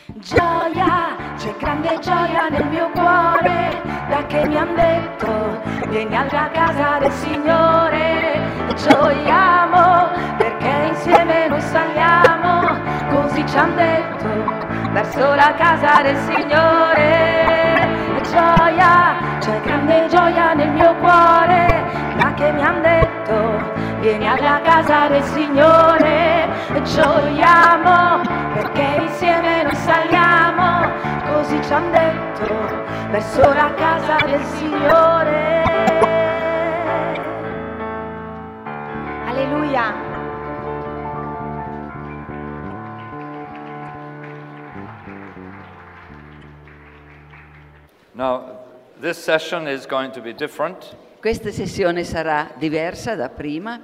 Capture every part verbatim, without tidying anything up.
Gioia, c'è grande gioia nel mio cuore, da che mi han detto vieni alla casa del Signore. Gioiamo perché insieme noi saliamo, così ci han detto, verso la casa del Signore. Gioia, c'è grande gioia nel mio cuore, da che mi han detto vieni alla casa del Signore. Gioiamo perché insieme noi saliamo, così ci han detto, verso la casa del Signore. Alleluia. Now, this session is going to be different. Questa sessione sarà diversa da prima.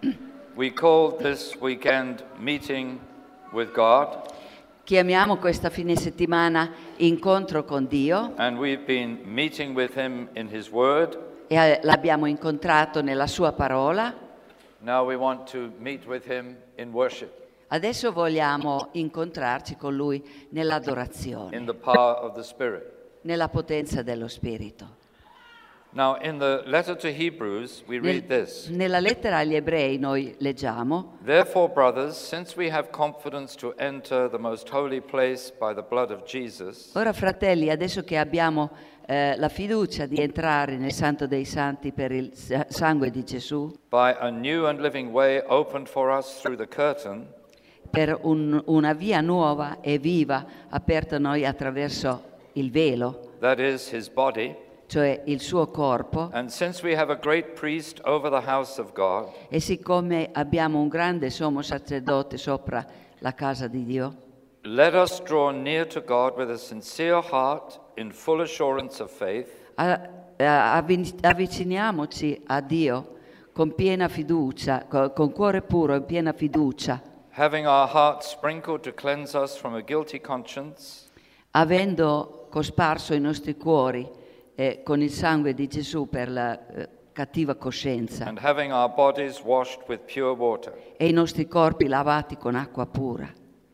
We call this weekend Meeting with God. Chiamiamo questa fine settimana Incontro con Dio. And we've been meeting with Him in His Word. E l'abbiamo incontrato nella Sua parola. Now we want to meet with Him in worship. Adesso vogliamo incontrarci con Lui nell'adorazione. In the power of the Spirit. Nella potenza dello Spirito. Now, in the letter to Hebrews, we read this. Nella lettera agli Ebrei noi leggiamo: Therefore, brothers, since we have confidence to enter the most holy place by the blood of Jesus. Ora, fratelli, adesso che abbiamo eh, la fiducia di entrare nel Santo dei Santi per il sangue di Gesù, By a new and living way opened for us through the curtain. Per un, una via nuova e viva aperta a noi attraverso il velo, That is His body. cioè il suo corpo. And since we have a great priest over the house of God, E siccome abbiamo un grande sommo sacerdote sopra la casa di Dio, let us draw near to God with a sincere heart in full assurance of faith, a- a- avvi- avviciniamoci a Dio con piena fiducia, co- con cuore puro e piena fiducia, having our hearts sprinkled to cleanse us from a guilty conscience, avendo cosparso i nostri cuori eh, con il sangue di Gesù per la eh, cattiva coscienza, and having our bodies washed with pure water. e i nostri corpi lavati con acqua pura.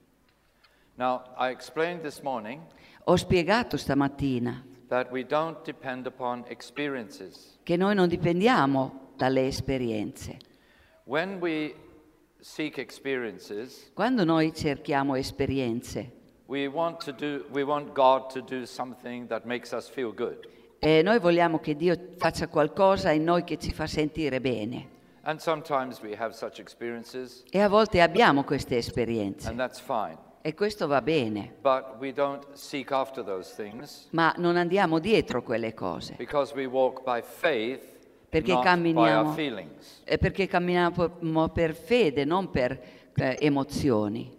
Now, I explained this morning Ho spiegato stamattina that we don't depend upon experiences. che noi non dipendiamo dalle esperienze. When we seek experiences, Quando noi cerchiamo esperienze, we want to do we want God to do something that makes us feel good. eh, noi vogliamo che Dio faccia qualcosa in noi che ci fa sentire bene. And sometimes we have such experiences, E a volte abbiamo queste esperienze. and that's fine. E questo va bene. But we don't seek after those things Ma non andiamo dietro quelle cose. because we walk by faith, Perché not by our camminiamo, feelings. eh, perché camminiamo per fede, non per eh, emozioni.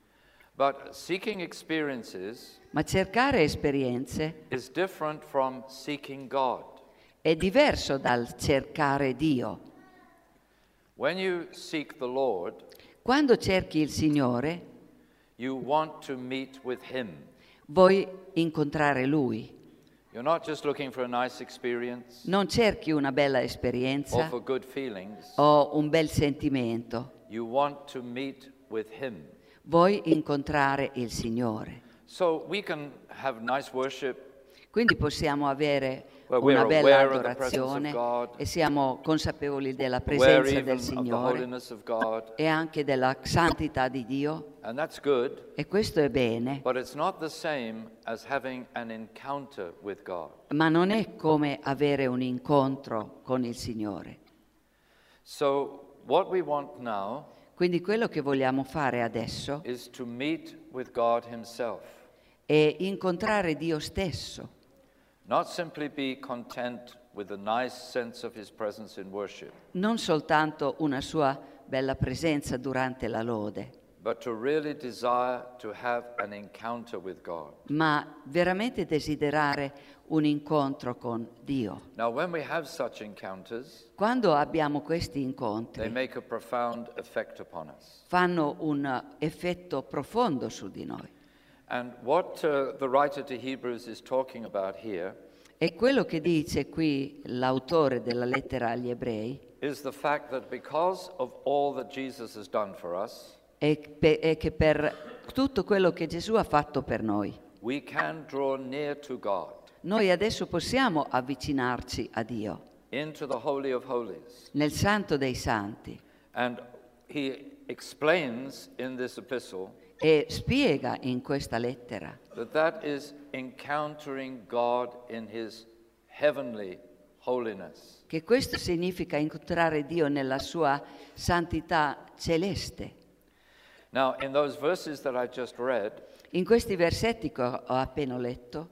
But seeking experiences Ma cercare esperienze is different from seeking God. è diverso dal cercare Dio. When you seek the Lord, Quando cerchi il Signore, you want to meet with Him. vuoi incontrare Lui. You're not just looking for a nice experience Non cerchi una bella or esperienza for good feelings. o un bel sentimento. You want to meet with Him. Vuoi incontrare il Signore. So we can have nice worship. Quindi possiamo avere Well, una we're bella aware of the presence of adorazione God. e siamo consapevoli della Aware presenza even del of the Signore holiness of God. e anche della santità di Dio. And that's good, E questo è bene, but it's not the same as having an encounter with God. ma non è come avere un incontro con il Signore. So what we want now Quindi quello che vogliamo fare adesso is to meet with God Himself. è incontrare Dio stesso. Not simply be content with a nice sense of His presence in worship, Non soltanto una sua bella presenza durante la lode, but to really desire to have an encounter with God. ma veramente desiderare un incontro con Dio. Now, when we have such encounters, Quando abbiamo questi they incontri, make a profound effect upon us. fanno un effetto profondo su di noi. And what uh, the writer to Hebrews is talking about here E quello che dice qui l'autore della lettera agli Ebrei is the fact that because of all that Jesus has done for us, è, pe- è che per tutto quello che Gesù ha fatto per noi. we can draw near to God, Noi adesso possiamo avvicinarci a Dio, into the Holy of Holies. nel Santo dei Santi, And he explains in this epistle e spiega in questa lettera that that is encountering God in his heavenly holiness. che questo significa incontrare Dio nella sua santità celeste. Now, in those verses that I just read, In questi versetti che ho appena letto,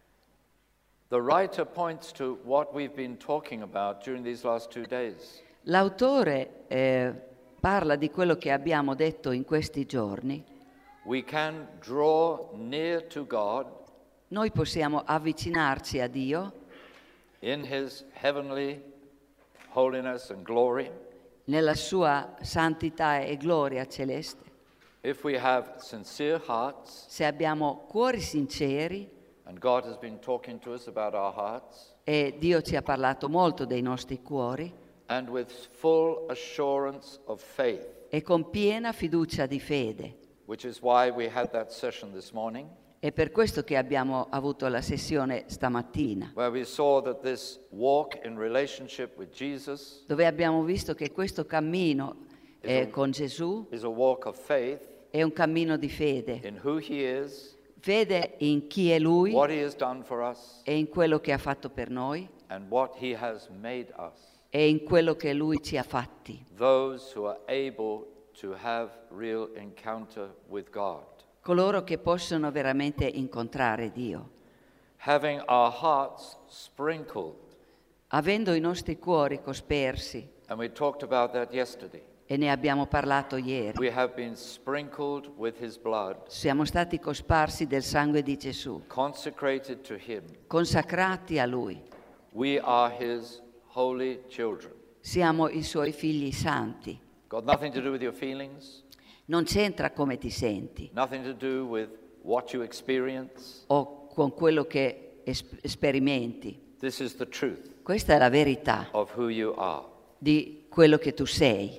the writer points to what we've been talking about during these last two days. l'autore eh, parla di quello che abbiamo detto in questi giorni. We can draw near to God Noi possiamo avvicinarci a Dio in his heavenly holiness and glory nella sua santità e gloria celeste if we have sincere hearts, se abbiamo cuori sinceri, and God has been talking to us about our hearts, e Dio ci ha parlato molto dei nostri cuori, and with full assurance of faith, e con piena fiducia di fede. which is why we had that session this morning, È per questo che abbiamo avuto la sessione stamattina, where we saw that this walk in relationship with Jesus dove abbiamo visto che questo cammino eh, con Gesù is a walk of faith è un cammino di fede. in who he is, Fede in chi è Lui what he has done for us, e in quello che ha fatto per noi and what he has made us, e in quello che Lui ci ha fatti. those who are able to have real encounter with God. Coloro che possono veramente incontrare Dio, Having our hearts sprinkled, avendo i nostri cuori cospersi, and we talked about that yesterday. e ne abbiamo parlato ieri. We have been sprinkled with his blood, Siamo stati cosparsi del sangue di Gesù, consecrated to him. consacrati a Lui. We are his holy children. Siamo i Suoi figli santi. Got nothing to do with your feelings, Non c'entra come ti senti nothing to do with what you experience. o con quello che es- sperimenti. This is the truth Questa è la verità of who you are. di quello che tu sei.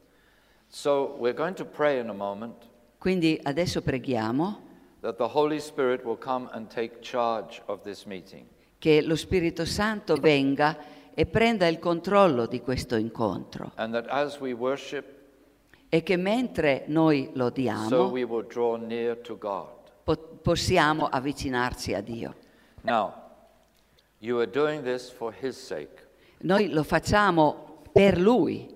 So we're going to pray in a moment Quindi adesso preghiamo that the Holy Spirit will come and take charge of this meeting. che lo Spirito Santo venga e prenda il controllo di questo incontro, And that as we worship, e che mentre noi so lodiamo we will draw near to God. po- possiamo avvicinarci a Dio. Now, you are doing this for his sake. Noi lo facciamo per Lui,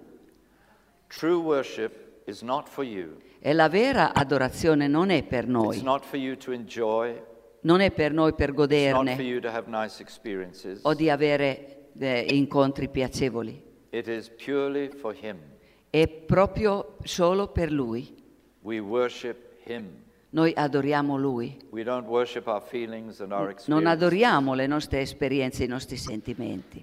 True worship is not for you. e la vera adorazione non è per It's noi, not for you to enjoy. non è per noi per It's not for goderne you to have nice experiences. o di avere eh, incontri piacevoli. It is purely for him. È proprio solo per Lui. We worship him. Noi adoriamo Lui. We don't worship our feelings and our Non experiences. adoriamo le nostre esperienze e i nostri sentimenti.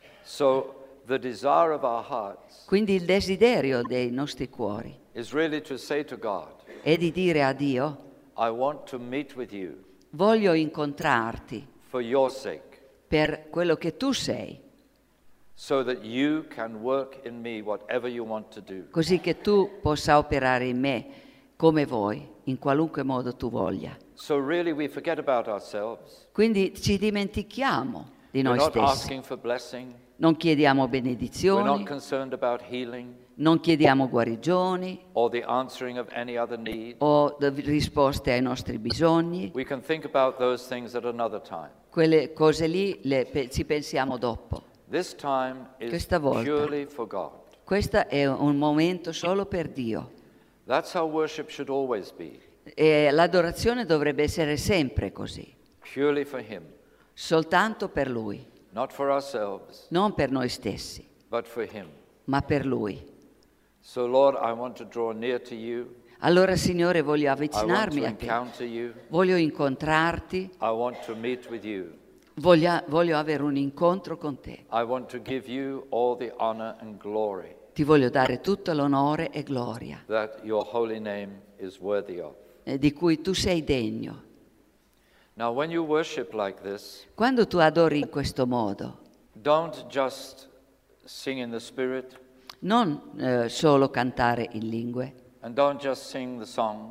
So the desire of our hearts Quindi il desiderio dei nostri cuori is really to say to God, è di dire a Dio: I want to meet with you voglio incontrarti for your sake, per quello che tu sei, so that you can work in me whatever you want to do. così che tu possa operare in me come vuoi, in qualunque modo tu voglia. So really we forget about ourselves. Quindi ci dimentichiamo di We're noi not stessi. asking for blessing. Non chiediamo We're not benedizioni, concerned about healing non chiediamo guarigioni or the answering of any other need. o d- risposte ai nostri bisogni. We can think about those things at another time. Quelle cose lì le pe- ci pensiamo dopo. This time is Questa volta. purely for God. Questo è un momento solo per Dio. That's how worship should always be, E l'adorazione dovrebbe essere sempre così, purely for him, soltanto per Lui, not for ourselves, non per noi stessi, but for him. ma per Lui. So Lord, I want to draw near to you. Allora, Signore, voglio I want avvicinarmi to a te, encounter you. voglio incontrarti, I want to meet with you. voglio, voglio avere un incontro con te. I want to give you all the honor and glory Ti voglio dare tutto l'onore e gloria that your holy name is worthy of. eh, di cui tu sei degno. Now, when you worship like this, Quando tu adori in questo modo, don't just sing in the Spirit non eh, solo cantare in lingue, and don't just sing the songs,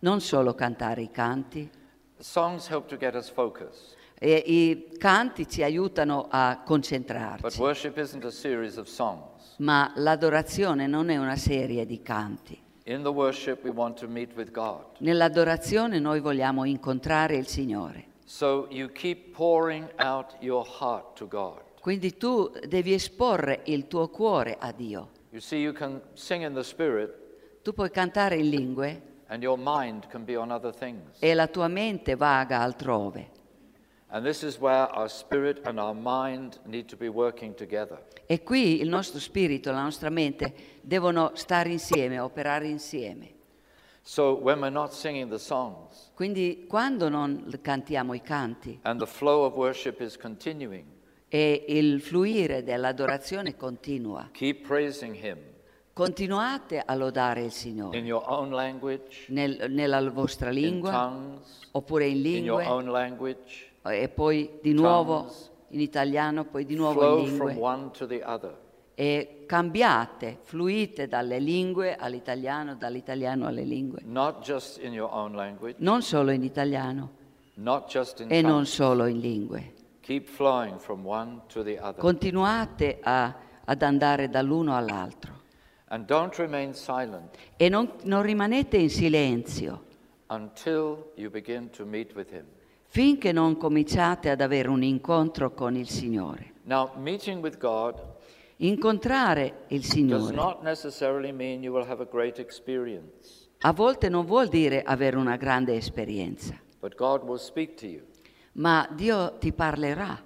non solo cantare i canti. Songs help to get us focused. E i canti ci aiutano a But concentrarci, worship isn't a series of songs. ma l'adorazione non è una serie di canti. In the worship, we want to meet with God. Nell'adorazione noi vogliamo incontrare il Signore. So you keep pouring out your heart to God. Quindi tu devi esporre il tuo cuore a Dio. You see, you can sing in the Spirit, Tu puoi cantare in lingue and your mind can be on other things. e la tua mente vaga altrove. And this is where our spirit and our mind need to be working together. E qui il nostro spirito e la nostra mente devono stare insieme, operare insieme. So when we're not singing the songs Quindi quando non cantiamo i canti and the flow of worship is continuing, e il fluire dell'adorazione continua, keep praising Him continuate a lodare il in Signore your own language, nel- nella vostra in lingua tongues, oppure in in your lingue own language. e poi di nuovo tongues, in italiano, poi di nuovo Flow in from lingue. one to the other. E cambiate, fluite dalle lingue all'italiano, dall'italiano alle lingue. Not just in your own language, Non solo in italiano not just in e non tongues. solo in lingue. Keep flowing from one to the other. Continuate a- ad andare dall'uno all'altro. And don't remain silent E non, non rimanete in silenzio until you begin to meet with Him. finché non cominciate ad avere un incontro con il Signore. Now, meeting with God Incontrare il does Signore not necessarily mean you will have a great experience, a volte non vuol dire avere una grande esperienza, but God will speak to you. ma Dio ti parlerà,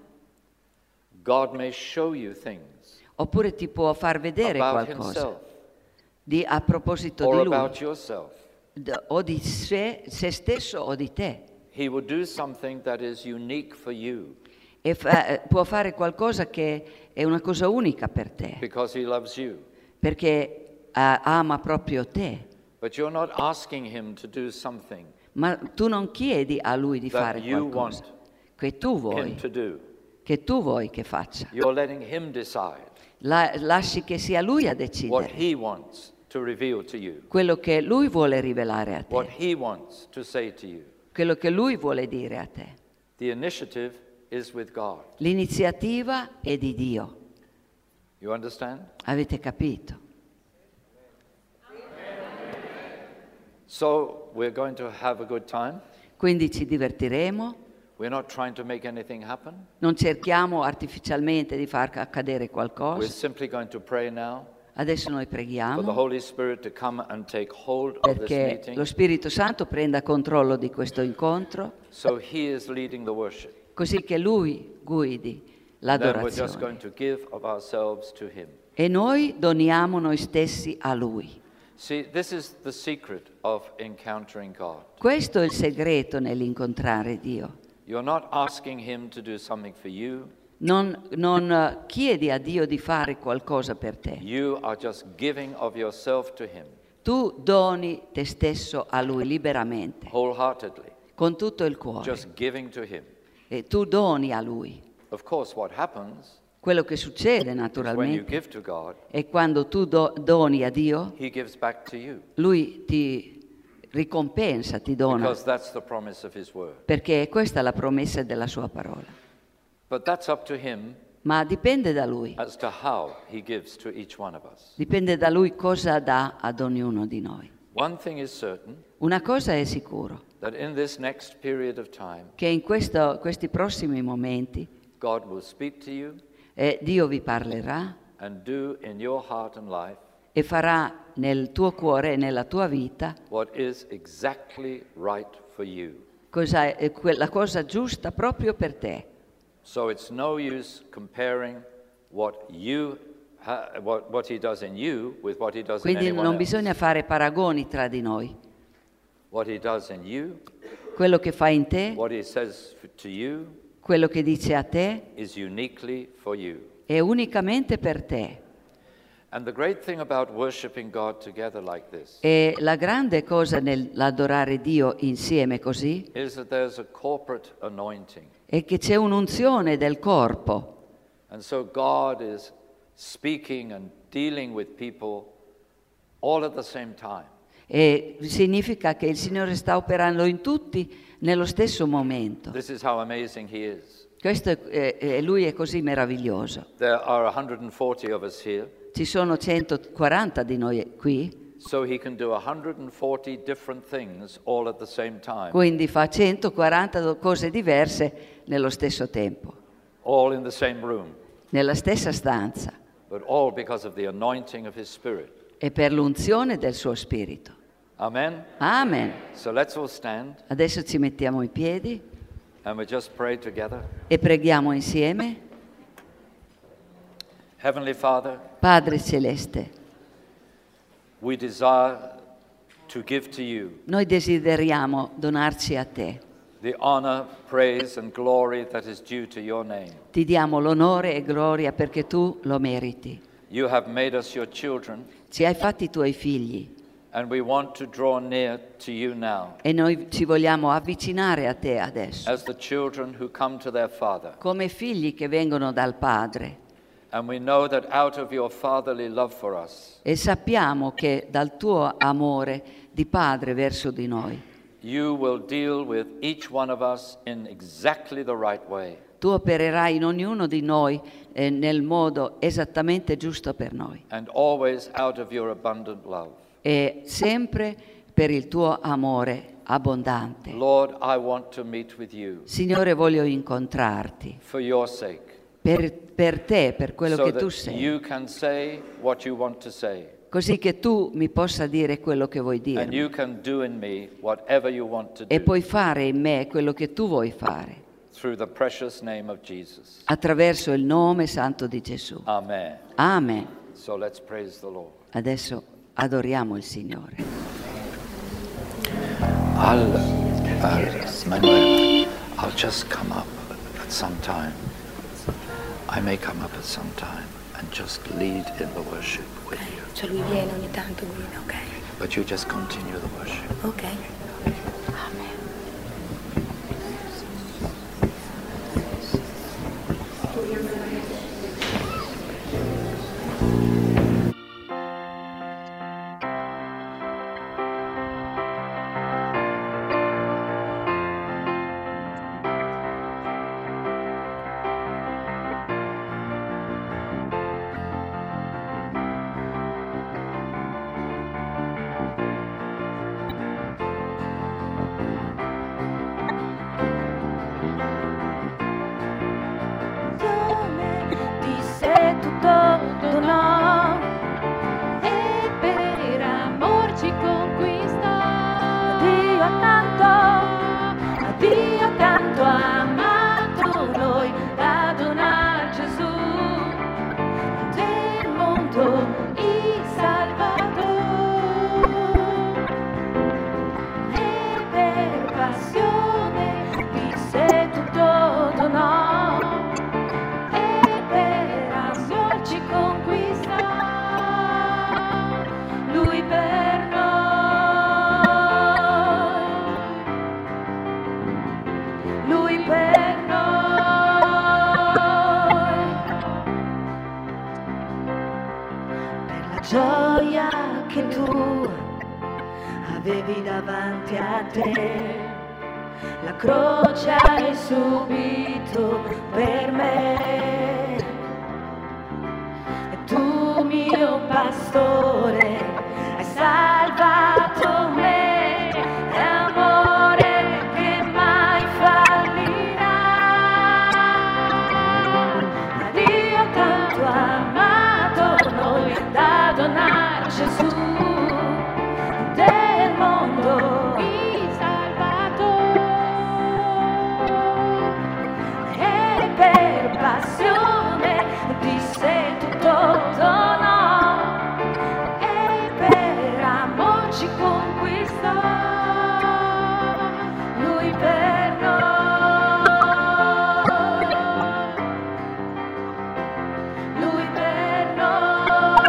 God may show you things oppure ti può far vedere about qualcosa Himself di- a proposito or di Lui, about yourself. d- o di sé, se stesso o di te. He will do something that is unique for you E fa- eh, può fare qualcosa che è una cosa unica per te, because He loves you. perché ah, ama proprio te. But you're not asking Him to do something Ma tu non chiedi a Lui di that fare you qualcosa want che tu Him vuoi, to do. che tu vuoi che faccia. You're letting Him decide La- lasci che sia Lui a what decidere He wants to reveal to you, quello che Lui vuole rivelare a what te, He wants to say to you. quello che Lui vuole dire a te. The initiative is with God. L'iniziativa è di Dio. You understand? Avete capito? So we're going to have a good time. Quindi ci divertiremo, We're not trying to make anything happen. non cerchiamo artificialmente di far accadere We're qualcosa. simply going to pray now Adesso noi for the preghiamo Holy Spirit to come and take hold of this perché meeting. lo Spirito Santo prenda controllo di questo incontro, So He is leading the worship. così che Lui guidi Then we're just going l'adorazione. to give of ourselves to Him. E noi doniamo noi stessi a Lui. See, this is the secret of encountering God. Questo è il segreto nell'incontrare Dio. You're not asking Him to do something for you. Non, non eh, chiedi a Dio di fare qualcosa per te. You are just giving of yourself to Him Tu doni te stesso a Lui liberamente, wholeheartedly, con tutto il cuore. just giving to Him. E tu doni a Lui. Of course, what happens Quello che succede is when you naturalmente give to God, è quando tu do- doni a Dio, He gives back to you Lui ti ricompensa, ti dona, because that's the promise of His word. perché questa è la promessa della sua parola. But that's up to Him Ma dipende da Lui, as to how He gives to each one of us. dipende da Lui cosa dà ad ognuno di noi. One thing is certain, Una cosa è sicuro, that in this next period of time, che in questo- questi prossimi momenti God will speak to you eh, Dio vi parlerà and do in your heart and life e farà nel tuo cuore e nella tua vita what is exactly right for you. cosa è que- la cosa giusta proprio per te. So it's no use comparing what you ha- what, what He does in you with what He does in Quindi anyone non else. bisogna fare paragoni tra di noi. What He does in you, Quello che fa in te, what He says f- to you, quello che dice a te, is uniquely for you. è unicamente per te. And the great thing about worshiping God together like this E la grande cosa nell'adorare Dio insieme così is that there's a corporate anointing. è che c'è un'unzione del corpo. And so God is speaking and dealing with people all at the same time. E significa che il Signore sta operando in tutti nello stesso momento. This is how amazing He is. Questo è, è, Lui è così meraviglioso. There are one hundred forty of us here, Ci sono centoquaranta di noi qui, so He can do one hundred forty different things all at the same time, quindi fa centoquaranta cose diverse nello stesso tempo, all in the same room, nella stessa stanza, but all because of the anointing of His Spirit. e per l'unzione del suo Spirito. Amen? Amen. So let's all stand Adesso ci mettiamo in piedi and we just pray together. e preghiamo insieme. Heavenly Father, Padre Celeste, we desire to give to you noi desideriamo donarci a te. the honor, praise and glory that is due to your name. Ti diamo l'onore e gloria perché tu lo meriti. You have made us your children, Ci hai fatti i tuoi figli and we want to draw near to you now e noi ci vogliamo avvicinare a te adesso, as the children who come to their Father. come figli che vengono dal Padre. And we know that out of your fatherly love for us, E sappiamo che dal tuo amore di Padre verso di noi, you will deal with each one of us in exactly the right way. tu opererai in ognuno di noi eh, nel modo esattamente giusto per noi. And always out of your abundant love. E sempre per il tuo amore abbondante. Lord, I want to meet with you Signore, voglio incontrarti for your sake, per, per te, per quello so che tu that sei, you can say what you want to say, così che tu mi possa dire quello che vuoi and dire you can do in me whatever you want to e do, puoi fare in me quello che tu vuoi fare, through the precious name of Jesus. attraverso il nome santo di Gesù. Amen. Amen. So let's praise the Lord. Adesso adoriamo il Signore. I'll, uh, Manuel, I'll just come up at some time. I may come up at some time and just lead in the worship with you. Cioè lui viene ogni tanto, guida, ok? But you just continue the worship. Ok. Gioia che tu avevi davanti a te, la croce hai subito per me, e tu mio pastore hai salvato me, è amore che mai fallirà. Dio tanto ha amato noi da donare Gesù del mondo il salvato, e per passione di sé tutto donò, e per amor ci conquistò, lui per noi, lui per noi.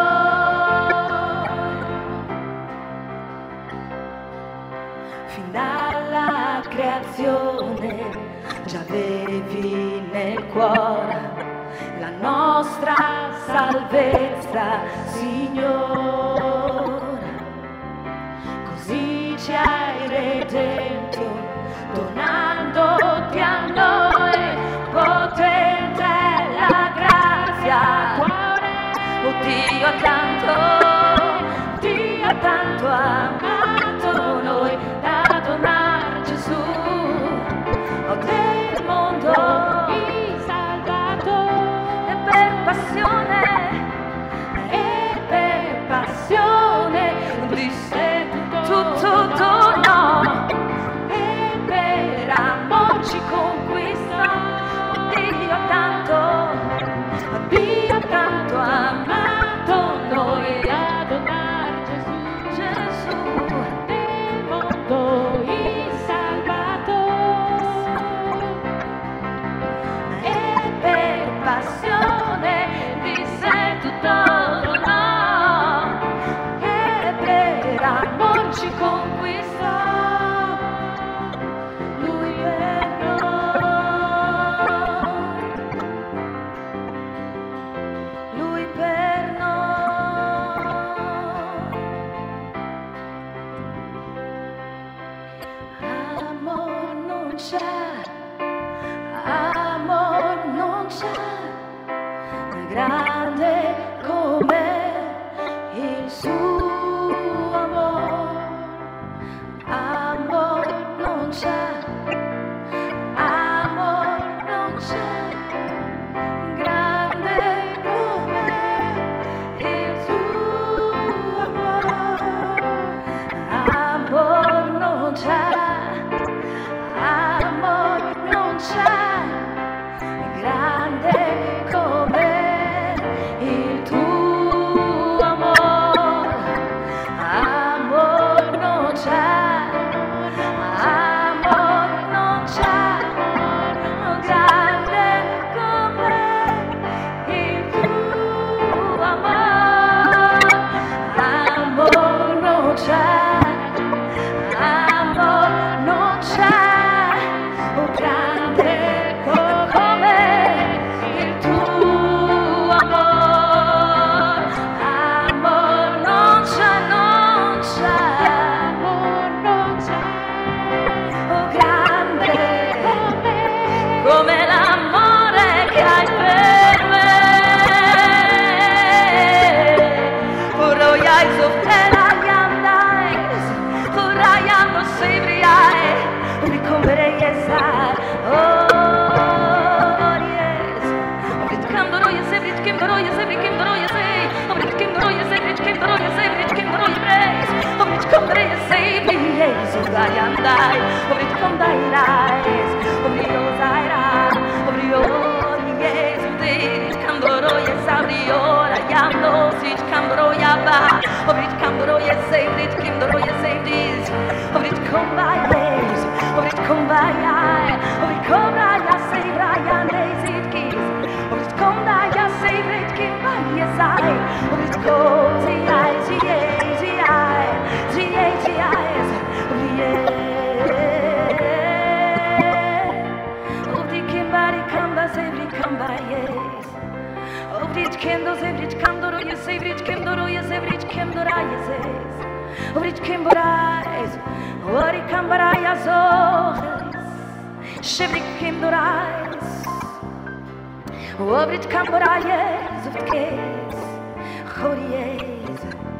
Fin dalla creazione già avevi nel cuore la nostra salvezza, Signore. dentro, donandoti a noi, potente è la grazia. Oh, Dio ha tanto, Dio ha tanto amato noi da donare Gesù. Oh, del mondo il salvato, e per passione, e per passione di sé tutto donò, e per amor ci conquista. Oh, Dio tanto, Dio tanto amato noi a donare Gesù, Gesù del mondo il salvato, e per passione di sé tutto donò, e per amor ci conquista. Lui per noi, Lui per noi. Amor non c'è, amor non c'è, grande come il suo amor. Amor non c'è, amor non c'è, grande come il suo amor. Amor non c'è, amor non c'è, grande come il tuo amor. Amor non c'è, amor non c'è, grande come il tuo amor. Amor non c'è, amor non c'è, oh, grande come il tuo amor. Amor non c'è, non c'è, amor non c'è, oh, grande come l'amore che hai per me. For all your eyes of ten I am eyes, for I am no savory eye, we come yes I, oh yes. Oh, it come to you, say it came to you, say it came to you, say, oh, it came to you, say it came to you, say it came to you, praise. Oh, it come to you, say me, yes, oh, I am die. Oh, it come to you, eyes, oh, your eyes, oh, your yes, oh, it come to you, say, oh, I am no, it come to you, ba. Oh, it come to you, say it came to you, say this. Oh, it come by yes, oh, it come by I, oh, it come by I, say Brian, days it kiss. Oh, it come by I, say it came by yes I. Oh, it goes the eyes, the eyes, the eyes, the eyes, the eyes, oh, yeah. Oh, the kimbari come by, say it come by yes. Oh, it came to say it come to you, say it came to you, say it came to you, say. Oh, it came to rise, oh, it came to rise, oh, shivering came to rise. Oh, it came to rise, of case, oh, yes.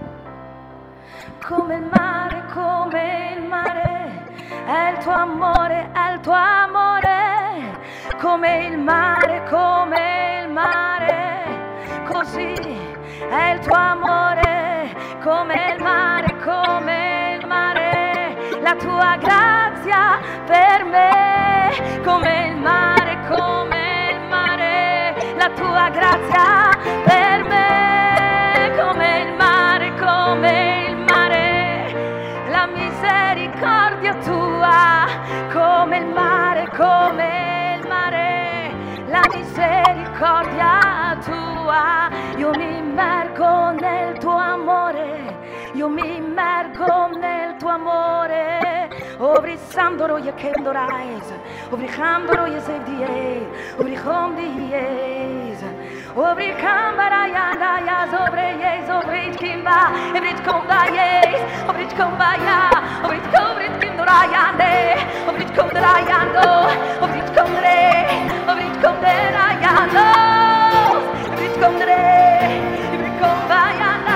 Come il mare, come il mare, è il tuo amore, è il tuo amore. Come il mare, come il mare, così è il tuo amore. Come il mare, come il mare, la tua grazia per me. Come il mare, come il mare, la tua grazia per me. Come il mare, come il mare, la misericordia tua. Come il mare, come il mare, la misericordia tua. Io mi immergo nel tuo amore, io mi immergo nel tuo amore. Over Sandoro je kendo rise, over Kambaro je save the air, over Hondi yes, over Kambara yanda yas, over yes, over it Kimba, over it Komba yes, over it Komba ya, over it Over it Kimba. Rayande, Obrit kom Rayando, Obrit kom Re, Obrit kom Rayando, Obrit kom Re, Obrit kom Rayanda,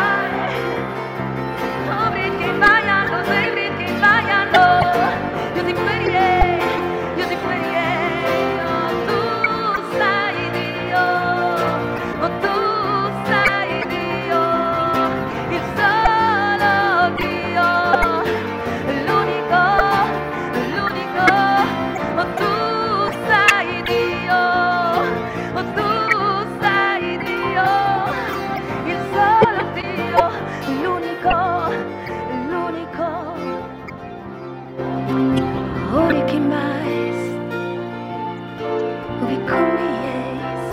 Obrit kom Rayando, Obrit kom Rayando, io ti pregherei, io ti pregherei, oh tu sei Dio, oh tu sei Dio, il solo Dio, l'unico, l'unico, oh tu sei Dio, oh tu sei Dio, il solo Dio, l'unico, l'unico. Ori che mais, ori combies,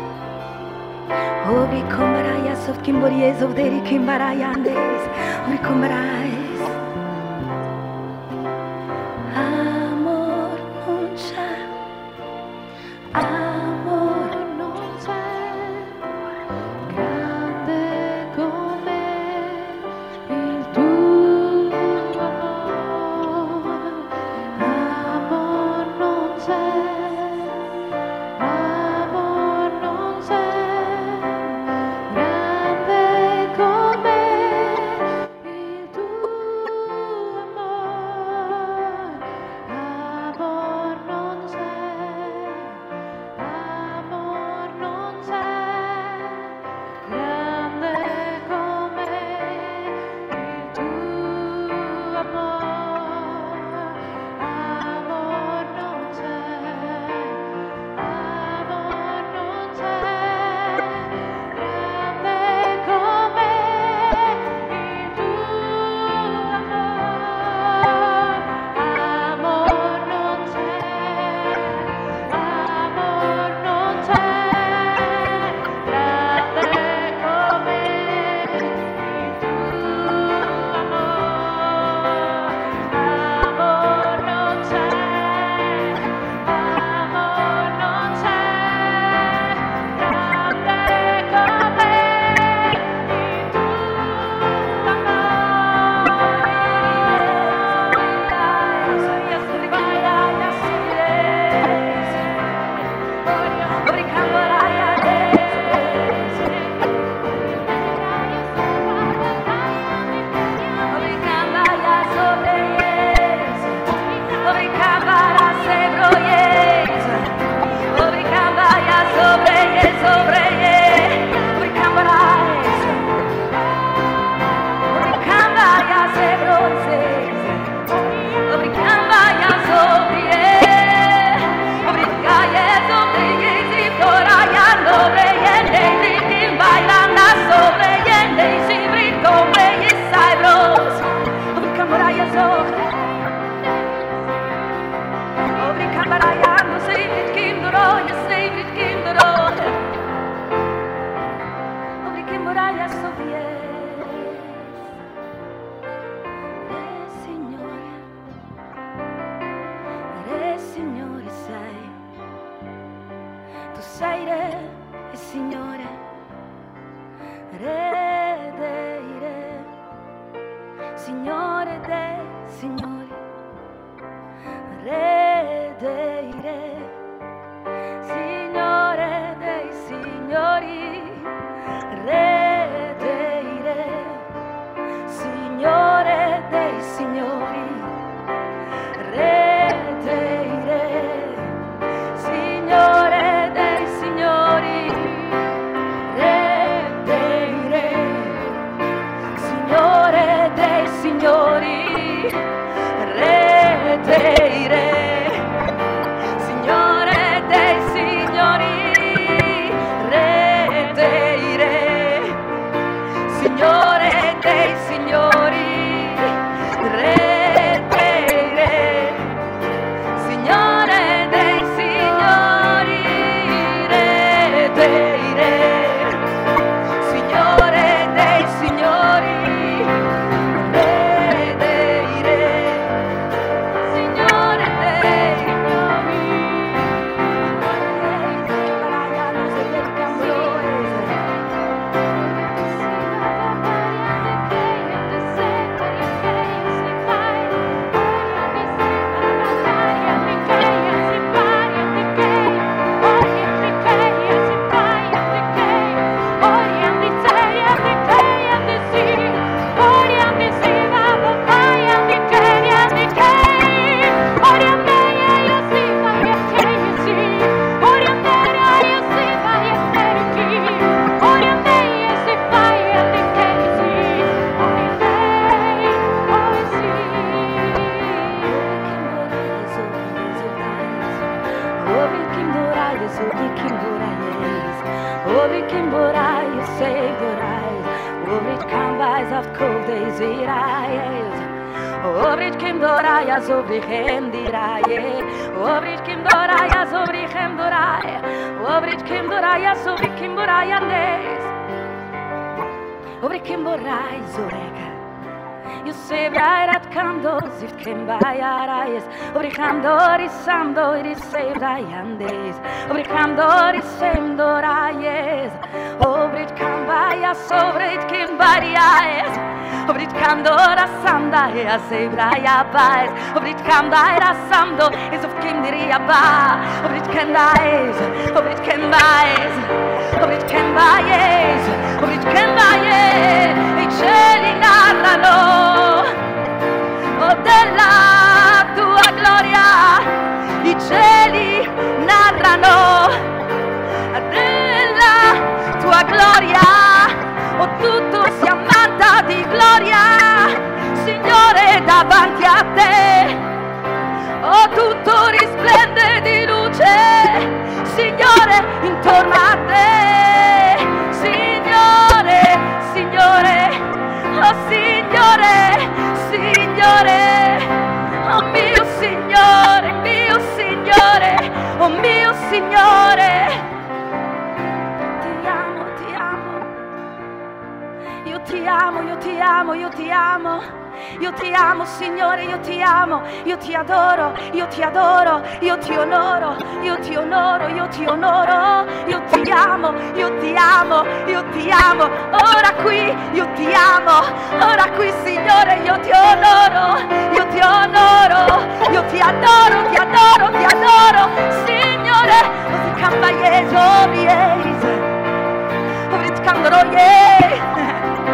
ori comarayas of Kimbories of Deri Kimbarayandes, ori comarais. Amor non c'è, amor non c'è, grande come il tuo amore. Amor non c'è, amor non c'è, grande come il tuo amore. Amor non c'è, amor non c'è, grande come il tuo amore. Amor non c'è, amor non c'è, grande come il tuo amore. Amor non c'è, amor non c'è, grande come il tuo amore. Amor non c'è, amor non c'è, grande come il Signore sei, tu sei Re e Signore, Re dei Re, Signore dei Signori, Re dei Re, Signore dei Signori, Re dei Re, Signore dei Signori, Re dei Re, Signore dei Signori, Ovid Kimborayas, Ovid Kimborayas, Ovid Kimborayas, save your eyes. Ovid Kambais of cold days, Irayas. Ovid Kimborayas, Ovid Hendirayas, Ovid Kimborayas, Ovid Hendirayas, Ovid Kimborayas, Ovid Kimborayas, Ovid Kimborayas, Orega. You say right at Kandos, if came by our eyes. Obrigando, risando, it is saved I am days. Obrigando, risando, rayes. Obrigando, by sobre it came by the eyes. Obrigando, rasanda, I saved I abide. Obrigando, rasando, is of Kim Diriaba. Obrigando, Obrigando, Obrigando, Obrigando, i cieli narrano oh, della tua gloria, i cieli narrano della tua gloria, oh tutto si ammanta di gloria, Signore davanti a te, oh tutto risplende di luce, Signore intorno a te, Signore, Signore, oh Signore, Signore, oh mio Signore, mio Signore, oh mio Signore, ti amo, ti amo, io ti amo, io ti amo, io ti amo. Io ti amo Signore, io ti amo, io ti adoro, io ti adoro, io ti onoro, io ti onoro, io ti onoro, io ti amo, io ti amo, io ti amo, ora qui io ti amo, ora qui Signore io ti onoro, io ti onoro, io ti adoro, ti adoro, ti adoro, Signore, o ti camba Jesu, o ti cambero Jesu.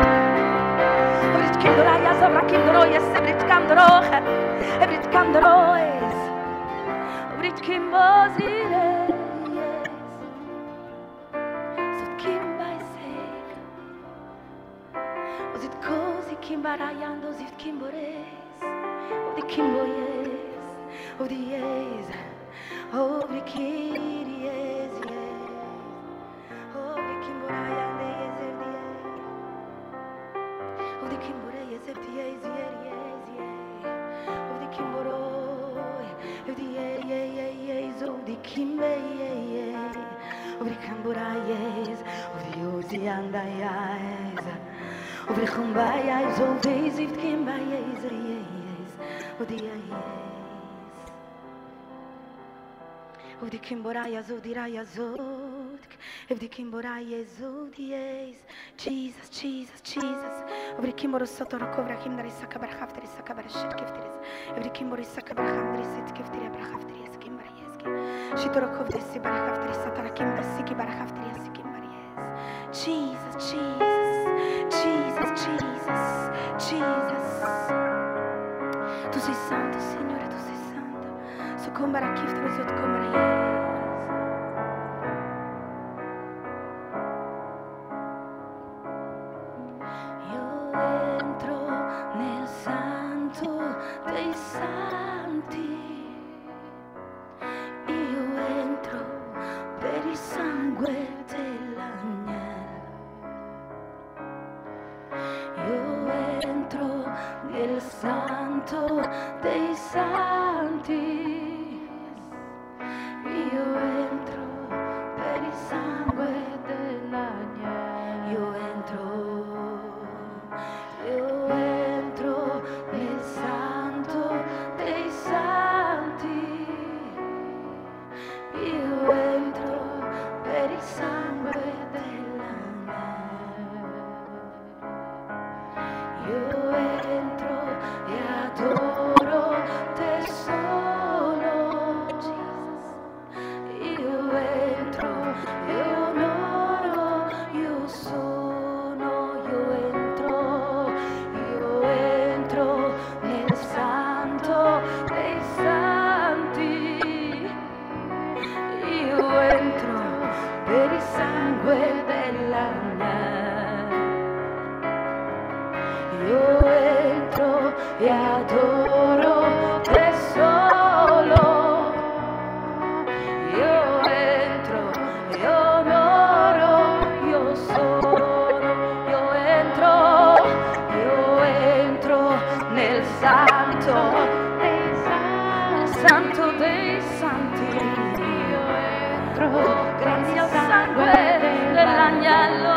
Kindoraya sovra kindoroyes, ebrit kandoro, ebrit kandoroyes, ebrit kimbozires, sot kimbaisek, ozit kozi kimbarayando zit kimbores, odi kimboyes, odi yes, odi kiries, odi kimborayande yes, odi kimbores. Of the yes, yeah, yes, yeah. Of the Kimboro, of the yeah, yeah, yeah, yes, of the Kimbe, yeah, yeah. Of the Kambura, yes, of the Ozianda, yes. Of the Kumba, yes, of the Zift Kimba, yes, yes. Of the yes. Of the Kimbora, yes, of the Raya Zod. Of the Kimbora, yes, of the yes. Jesus, Jesus, Jesus. Every Kimboro Soto Cobra Kimdaris Sakabar Hafter Sakabar Shit Gifteris. Every Kimbori Sakabar Hamdris Sit Gifteria Brahafteris Kimbarieski. Shitorokov de Sibar Hafter Satara Kimda Siki Barahafteris Kimbaries. Jesus, Jesus, Jesus, Jesus, Jesus. Tu sei santo, Signore, tu sei santo. Socombara Kifteris Yot Combra. Dei santi, io entro per il sangue dell'agnello, io entro nel santo dei santi, io entro per il sangue dell'agnello, io entro, io entro nel santo dei santi, io entro per il sangue dell'agnello, io entro e adoro te solo, Jesus, io entro e onoro, io sono, io entro, io entro nel santo dei santi, io entro per il sangue dell'agnello, io entro e adoro te solo, entro, grazie al sangue dell'agnello.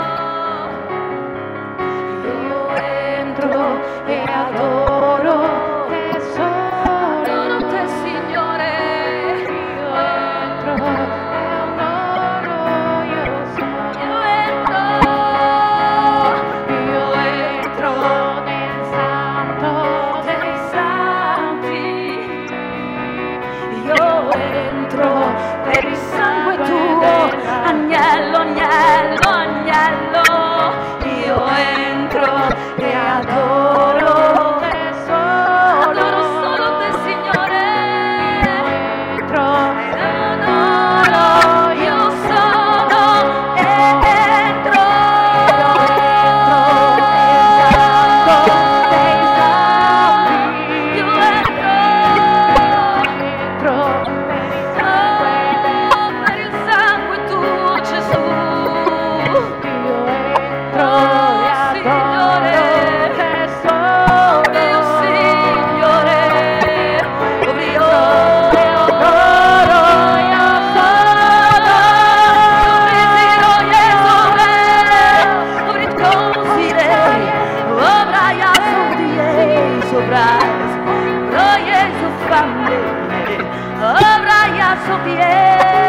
Io entro e adoro te solo, adoro te Signore. Io entro e onoro, io sono. Io entro, io entro nel santo dei santi. Io entro per il sangue tuo, agnello, agnello, agnello. Io entro e adoro te solo, adoro solo te Signore. Entro e adoro, io sono e entro, entro nel santo dei santi. Io entro, entro per il sangue, per il sangue tuo Gesù. Io entro e adoro te solo, mio Signore. Oh, io te adoro, io sono. Sovrintiro Gesù, obrit consire, obra Gesù die, sobra, obra Gesù famne, obra Gesù die,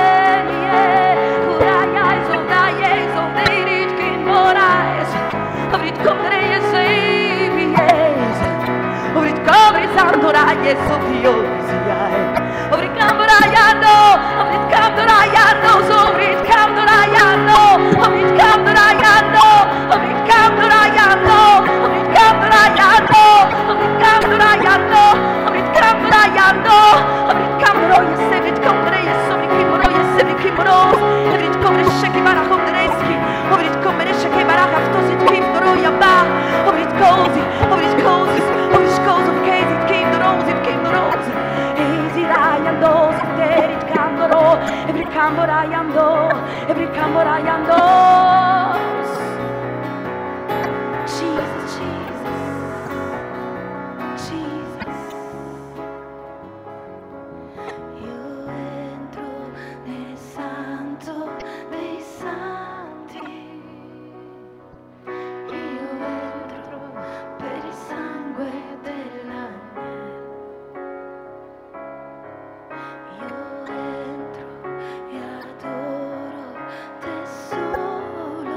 obra Gesù da Gesù dirit kin morais, obrit comre Jesuies, obrit comre sandora Gesù Dios, obrit cambra yando, obrit cambra yando, obrit cambra yando, obrit cambra yando, obrit cambra yando, obrit cambra yando, obrit cambra yando, obrit cambra yando, obrit cambra Yesevit comre Yesovri kimoro Yesevri kimoro, obrit comre sheki barachondreski, obrit comre sheki barachaftosit kimoro yaba, obrit kozi, obrit kozi, obrit kozi of kezit kimoro, zit kimoro, easy rayando, ziterit kamboro, every kambora yando, every kambora yando. Jesus, Jesus, Jesus. Io entro nel santo dei santi. Io entro per il sangue dell'agnello. Io entro e adoro te solo.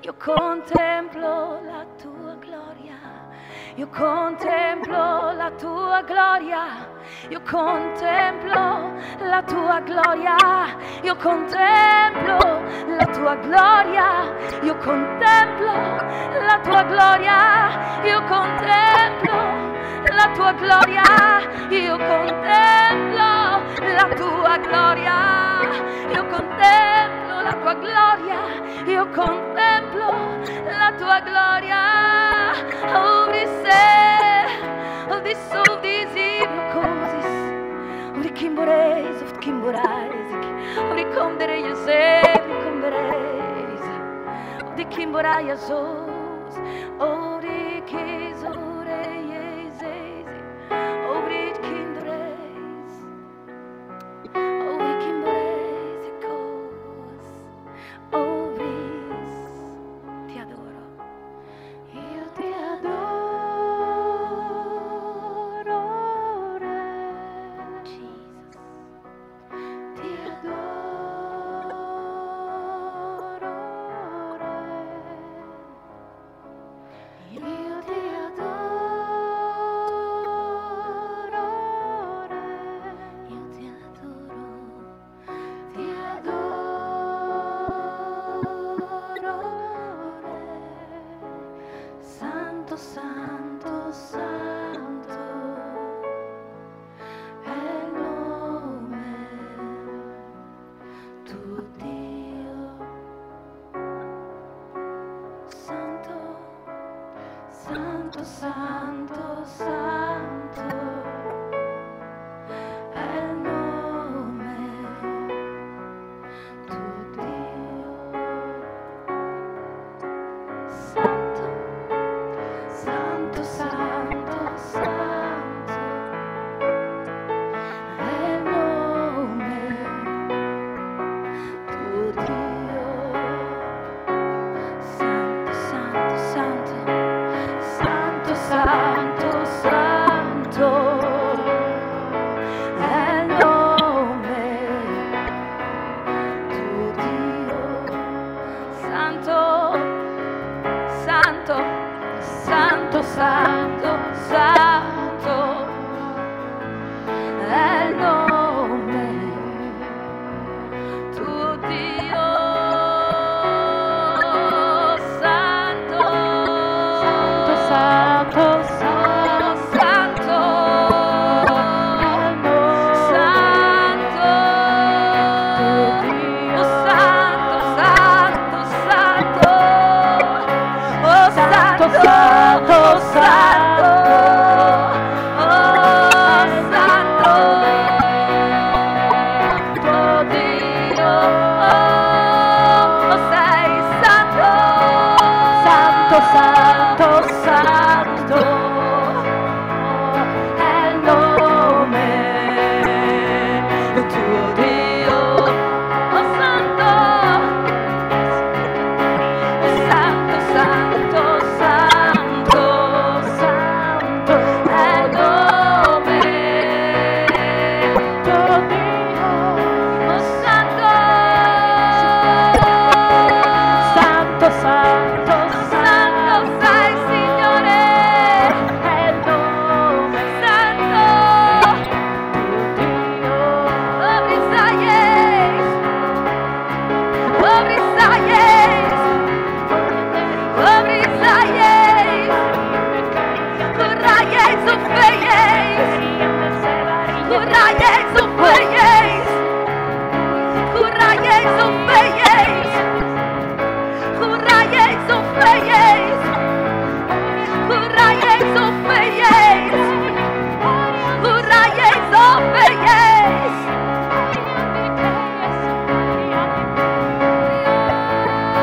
io contemplo la tua gloria, io contemplo la tua gloria, io contemplo la tua gloria, io contemplo la tua gloria, io contemplo la tua gloria, io contemplo la tua gloria, io contemplo la tua gloria, io contemplo la tua gloria, io contemplo la tua gloria. Oh, se, oh, this, oh, this, causes, oh, the kimboreis, of kimborais, oh, the comdere, you say, the combereis, oh, the kimboraias, oh, the kizoreis, oh, the kindoreis, oh, the kimboreis, cause, oh, this, ti adoro, io ti adoro, Re, Jesus, ti adoro, Re, io ti adoro, Re, io ti adoro, ti adoro, Re, Santo, Santo, Santo è il nome tuo Dio. Santo, Santo, Santo, Santo è il nome tuo Dio. Santo, Santo, Santo, Santo è il nome tuo Dio. Santo, Santo, Santo, Santo, Santo, Santo è il nome tuo Dio. Santo, Santo, Santo, Santo, Santo è il nome tuo Dio. Santo, Santo, Santo, Santo, Santo, oh Santo, Santo, Santo, oh Santo, Santo, Santo, oh Santo, tuo Dio, oh sei Santo, Santo, Santo, Santo è il nome tuo Dio, oh Santo, Santo, Santo, Santo, Santo è il nome tuo Dio, oh Santo, Santo, Santo, Santo sei Signore, è il nome Santo tuo Dio. Oh Brisajes, oh Brisajes, oh Brisajes, Kurajes of Fejes, Kurajes of Fejes, Kurajes of Fejes, Kurajes of Fejes, Kurajes of Fejes, Kurajes of Fejes.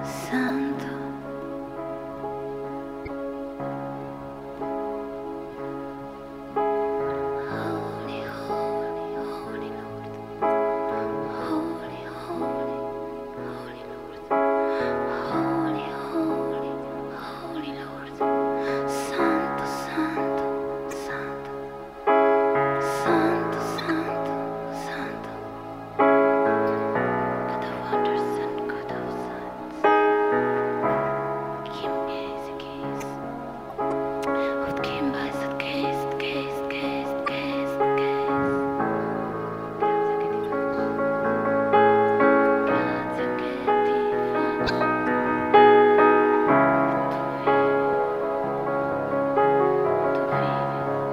Santo. Holy, holy, holy Lord. Holy, holy, holy Lord. Holy, holy, holy Lord. Santo, santo, santo. Santo, santo, santo. God of wonders and God of signs. Kim gaze, gaze. Ut kim bais, ut gaze, gaze, gaze, gaze, gaze. Grazie che ti faccio. Grazie che ti faccio. Tu vivi. Tu vivi.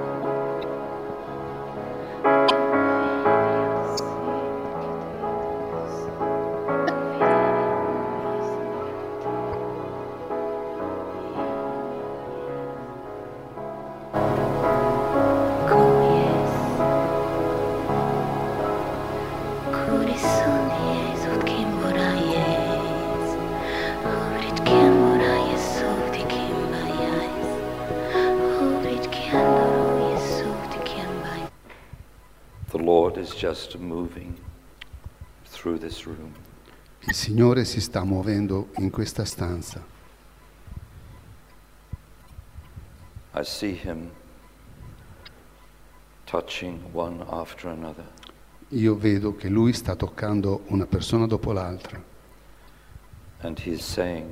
The Lord is just moving through this room. Il Signore si sta muovendo in questa stanza. I see him touching one after another. Io vedo che Lui sta toccando una persona dopo l'altra And he's saying,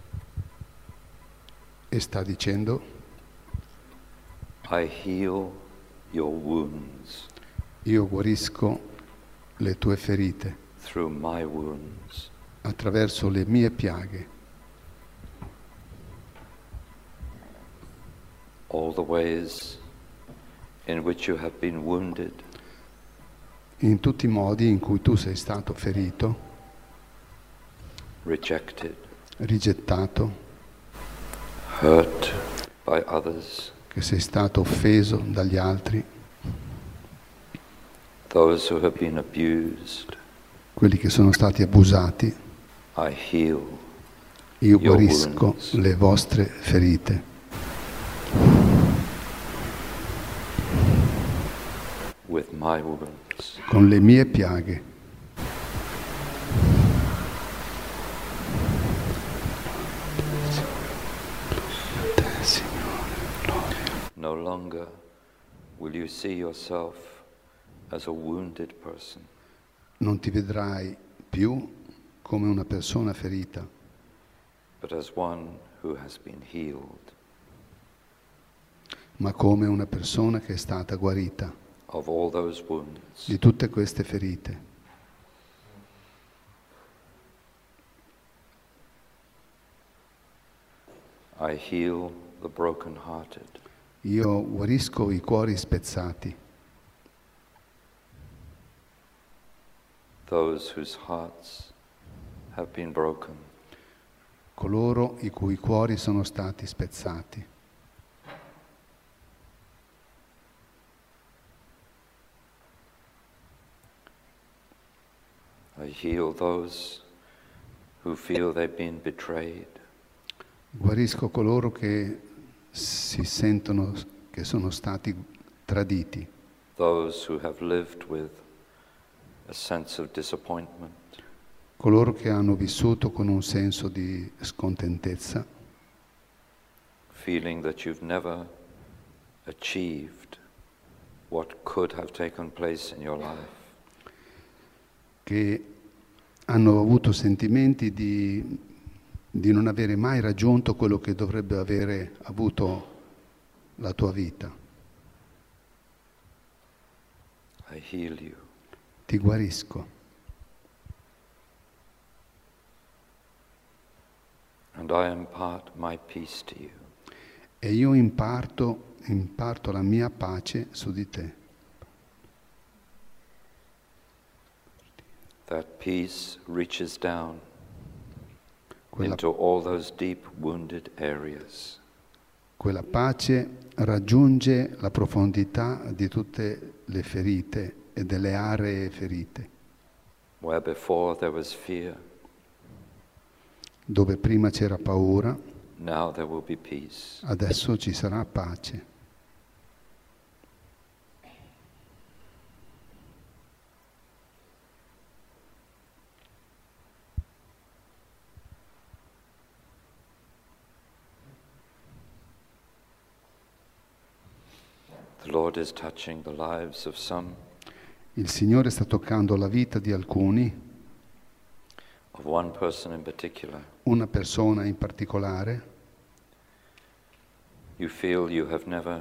e sta dicendo: I heal your wounds io guarisco le tue ferite through my wounds. attraverso le mie piaghe. All the ways in which you have been wounded, In tutti i modi in cui tu sei stato ferito, rejected, rigettato, hurt by others, che sei stato offeso dagli altri, those who have been abused, quelli che sono stati abusati, I heal io your guarisco wounds. le vostre ferite with my wounds. con le mie piaghe. No longer will you see yourself as a wounded person, Non ti vedrai più come una persona ferita, but as one who has been healed ma come una persona che è stata guarita of all those wounds. di tutte queste ferite. I heal the brokenhearted. Io guarisco i cuori spezzati, Those whose hearts have been broken. coloro i cui cuori sono stati spezzati. I heal those who feel they've been betrayed. Guarisco coloro che si sentono che sono stati traditi, Those who have lived with a sense of disappointment. coloro che hanno vissuto con un senso di scontentezza, Feeling that you've never achieved what could have taken place in your life. che hanno avuto sentimenti di, di non avere mai raggiunto quello che dovrebbe avere avuto la tua vita. I heal you. Ti guarisco And I impart my peace to you. e io imparto, imparto la mia pace su di te. That peace reaches down Quella, into all those deep wounded areas. quella pace raggiunge la profondità di tutte le ferite e delle aree ferite, Where before there was fear, Dove prima c'era paura, now there will be peace. adesso ci sarà pace. The Lord is touching the lives of some, Il Signore sta toccando la vita di alcuni, of one person in particular. una persona in particolare. You feel you have never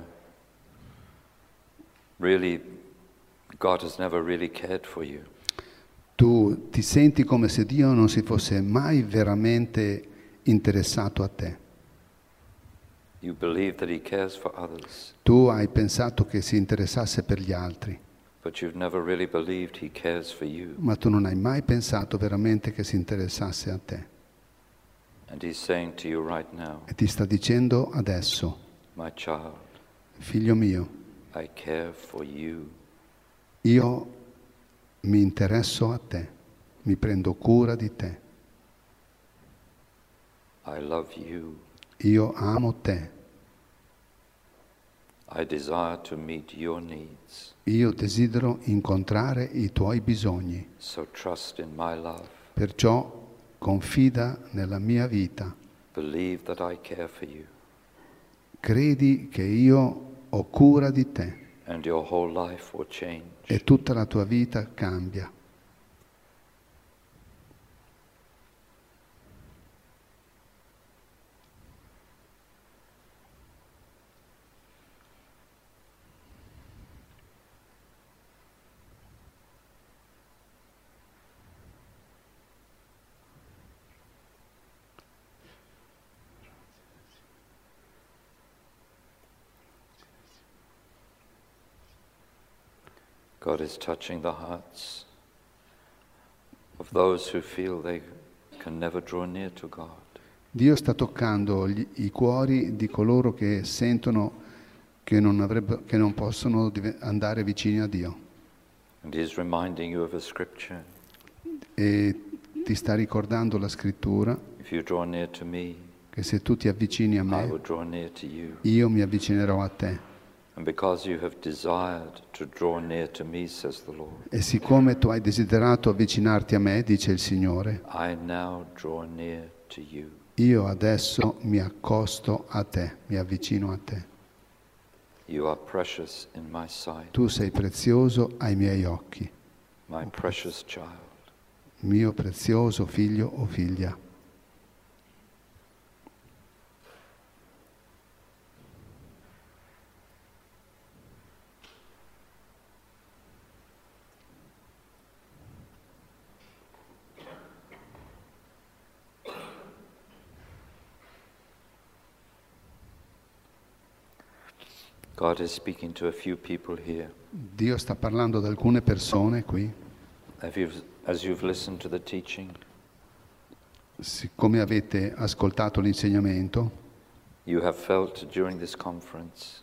really, God has never really cared for you. Tu ti senti come se Dio non si fosse mai veramente interessato a te. You believe that He cares for others, Tu hai pensato che si interessasse per gli altri, but you've never really believed He cares for you. ma tu non hai mai pensato veramente che si interessasse a te. And He's saying to you right now, E ti sta dicendo adesso, my child, figlio mio, I care for you. io mi interesso a te, mi prendo cura di te, I love you. io amo te, I desire to meet your needs. io desidero incontrare i tuoi bisogni, So trust in my love. perciò confida nella mia vita, Believe that I care for you. credi che io ho cura di te And your whole life will change. e tutta la tua vita cambia. God is touching the hearts of those who feel they can never draw near to God. Dio sta toccando gli- i cuori di coloro che sentono che non, avrebbe- che non possono div- andare vicini a Dio, And He's reminding you of a scripture. e ti sta ricordando la scrittura If you draw near to me, che se tu ti avvicini a I will me, draw near to you. io mi avvicinerò a te. And because you have desired to draw near to me, says the Lord, E siccome tu hai desiderato avvicinarti a me, dice il Signore, I now draw near to you. io adesso mi accosto a te, mi avvicino a te. You are precious in my sight, Tu sei prezioso ai miei occhi, my precious child. mio prezioso figlio o figlia. God is speaking to a few people here. Dio sta parlando ad alcune persone qui. Have you, as you've listened to the teaching, Siccome avete ascoltato l'insegnamento, you have felt during this conference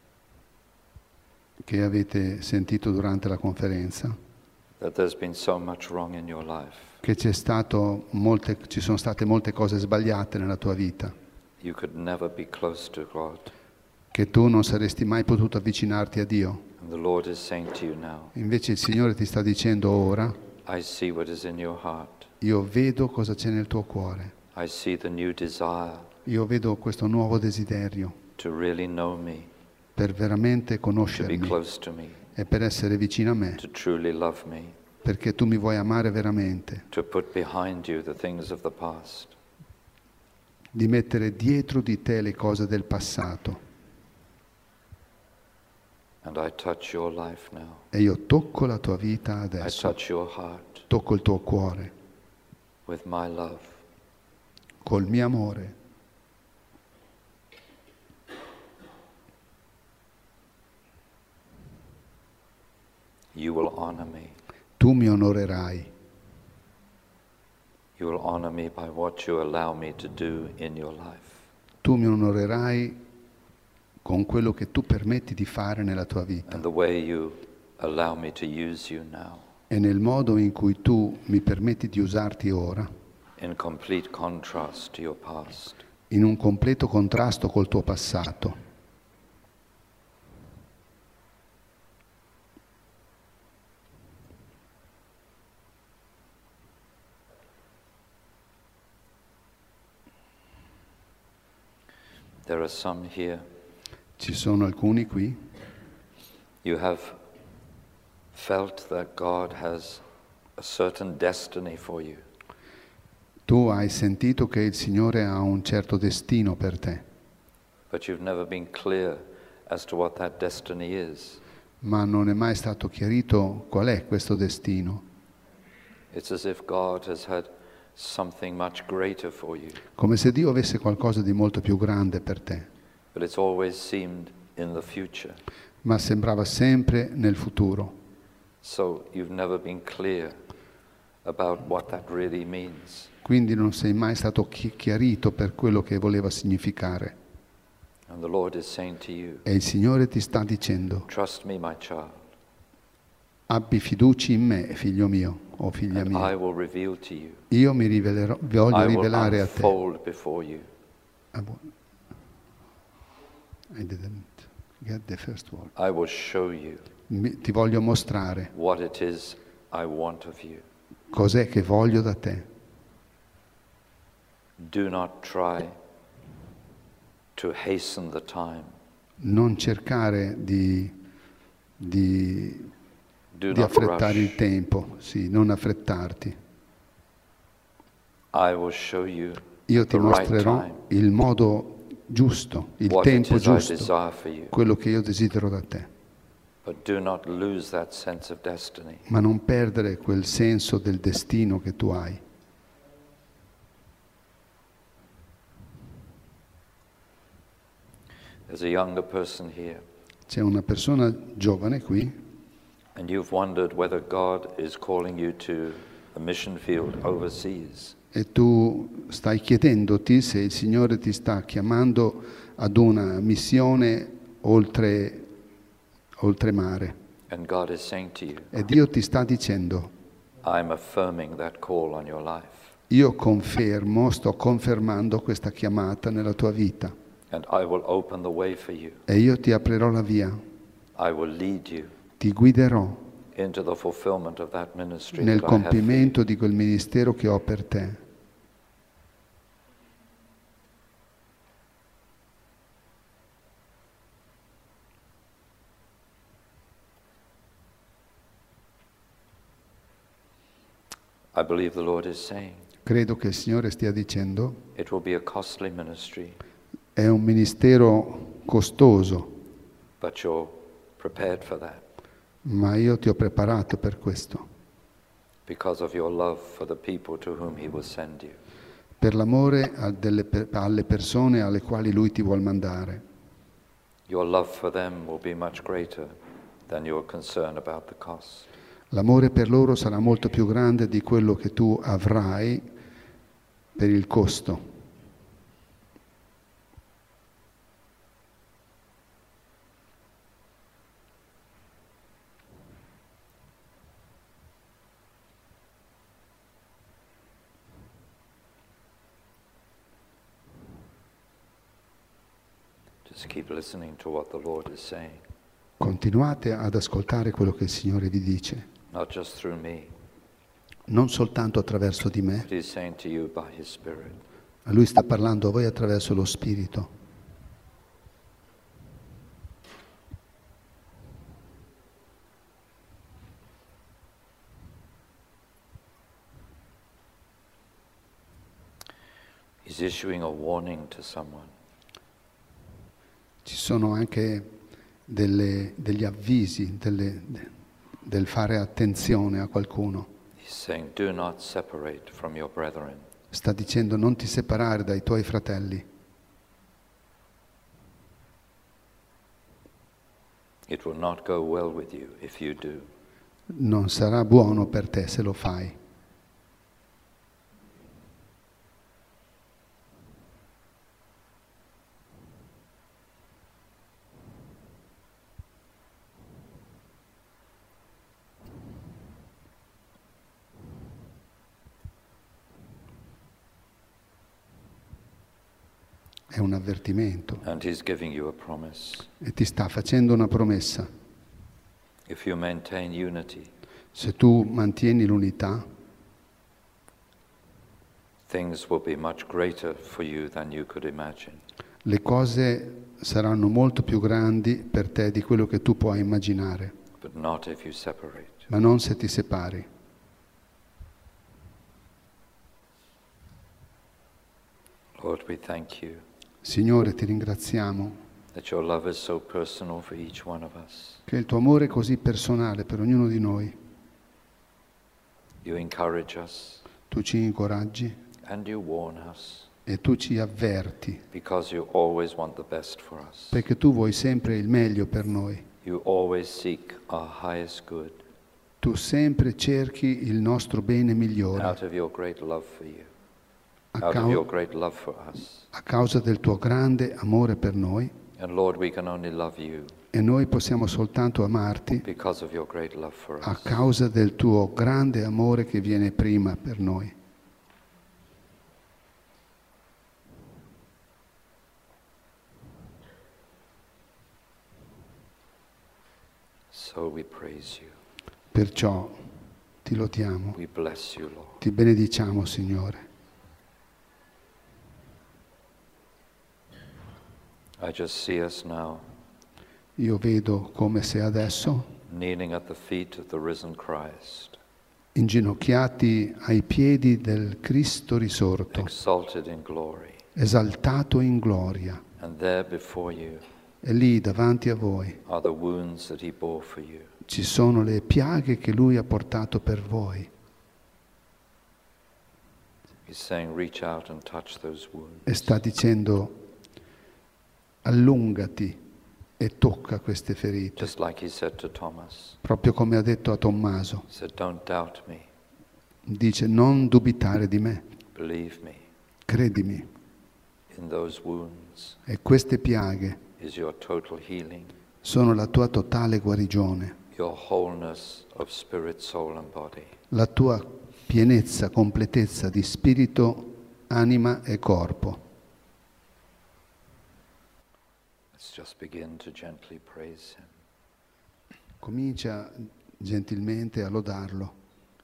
che avete sentito durante la conferenza, that there's been so much wrong in your life. che c'è stato molte, ci sono state molte cose sbagliate nella tua vita, You could never be close to God. che tu non saresti mai potuto avvicinarti a Dio. And the Lord is saying to you now, Invece il Signore ti sta dicendo ora, I see what is in your heart. io vedo cosa c'è nel tuo cuore, I see the new desire io vedo questo nuovo desiderio to really know me, per veramente to be conoscermi close to me, e per essere vicino a me, to truly love me, perché tu mi vuoi amare veramente, to put behind you the things of the past, di mettere dietro di te le cose del passato. and I touch your life now. E io tocco la tua vita I adesso, touch your heart tocco il tuo cuore with my love. col mio amore. You will honor me. Tu mi onorerai, You will honor me by what you allow me to do in your life. tu mi onorerai con quello che tu permetti di fare nella tua vita And the way you allow me to use you now e nel modo in cui tu mi permetti di usarti ora in complete contrast to your past. in un completo contrasto col tuo passato. There are some here. Ci sono alcuni qui. You have felt that God has a certain destiny for you. Tu hai sentito che il Signore ha un certo destino per te, But you've never been clear as to what that destiny is. ma non è mai stato chiarito qual è questo destino. It's as if God has had something much greater for you, Come se Dio avesse qualcosa di molto più grande per te, but it's always seemed in the future. ma sembrava sempre nel futuro. So you've never been clear about what that really means. Quindi non sei mai stato chi- chiarito per quello che voleva significare. And the Lord is saying to you, E il Signore ti sta dicendo: trust me, my child, abbi fiducia in me, figlio mio o figlia and I mia. will reveal to you. Io mi rivelerò, voglio I will rivelare a te. unfold before you. Ah, buono. I didn't get the first word. I will show you Mi- Ti voglio mostrare what it is I want of you. cos'è che voglio da te. Do not try to hasten the time. Non cercare di, di, Do di not affrettare il rush. tempo, sì, non affrettarti. I will show you Io ti the right mostrerò time, il modo giusto, il what it tempo is I giusto, desire for you. quello che io desidero da te. But do not lose that sense of destiny. Ma non perdere quel senso del destino che tu hai. There's a younger person here, C'è una persona giovane qui and you've wondered whether God is calling you to a mission field overseas. e tu stai chiedendoti se il Signore ti sta chiamando ad una missione oltre, oltre mare. And God is saying to you, E Dio ti sta dicendo: I'm affirming that call on your life, io confermo, sto confermando questa chiamata nella tua vita and I will open the way for you. e io ti aprirò la via, I will lead you ti guiderò into the fulfillment of that ministry nel that I have for you. compimento di quel ministero che ho per te. I believe the Lord is saying Credo che il Signore stia dicendo: it will be a costly ministry, è un ministero costoso, but you're prepared for that ma io ti ho preparato per questo, because of your love for the people to whom He will send you. per l'amore a delle per- alle persone alle quali Lui ti vuol mandare. Your love for them will be much greater than your concern about the cost. L'amore per loro sarà molto più grande di quello che tu avrai per il costo. Just keep listening to what the Lord is saying, Continuate ad ascoltare quello che il Signore vi dice, not just through me, non soltanto attraverso di me. but He's saying to you by His Spirit. Lui sta parlando a voi attraverso lo Spirito. He's issuing a warning to someone. Ci sono anche delle- degli avvisi, delle- de- del fare attenzione a qualcuno. He's saying, do not separate from your brethren. Sta dicendo: non ti separare dai tuoi fratelli. It will not go well with you if you do. Non sarà buono per te se lo fai. è un avvertimento And He's giving you a promise. e ti sta facendo una promessa. If you maintain unity, Se tu mantieni l'unità, things will be much greater for you than you could imagine. le cose saranno molto più grandi per te di quello che tu puoi immaginare, But not if you separate. ma non se ti separi. Lord, we thank you Signore, ti ringraziamo that your love is so personal for each one of us. che il tuo amore è così personale per ognuno di noi. You encourage us Tu ci incoraggi and you warn us e tu ci avverti, because you always want the best for us. perché tu vuoi sempre il meglio per noi. You always seek our highest good Tu sempre cerchi il nostro bene migliore out of your great love for you, a, out of your cau- great love for us. a causa del tuo grande amore per noi, And Lord, we can only love you e noi possiamo soltanto amarti because of your great love for a us. causa del tuo grande amore che viene prima per noi. So we praise you. Perciò ti lodiamo, We bless you, Lord. ti benediciamo, Signore. I just see us now Io vedo come se adesso, kneeling at the feet of the risen Christ, inginocchiati ai piedi del Cristo risorto, exalted in glory, esaltato in gloria, and there before you e lì davanti a voi are the wounds that he bore for you. ci sono le piaghe che Lui ha portato per voi. He's saying, reach out and touch those wounds. E sta dicendo, allungati e tocca queste ferite, Just like he said to Thomas. proprio come ha detto a Tommaso. He said, don't doubt me, Dice, non dubitare di me, believe me. credimi. In those wounds E queste piaghe is your total healing, sono la tua totale guarigione, your wholeness of spirit, soul and body. la tua pienezza, completezza di spirito, anima e corpo. Let's just begin to gently praise him. Comincia gentilmente a lodarlo.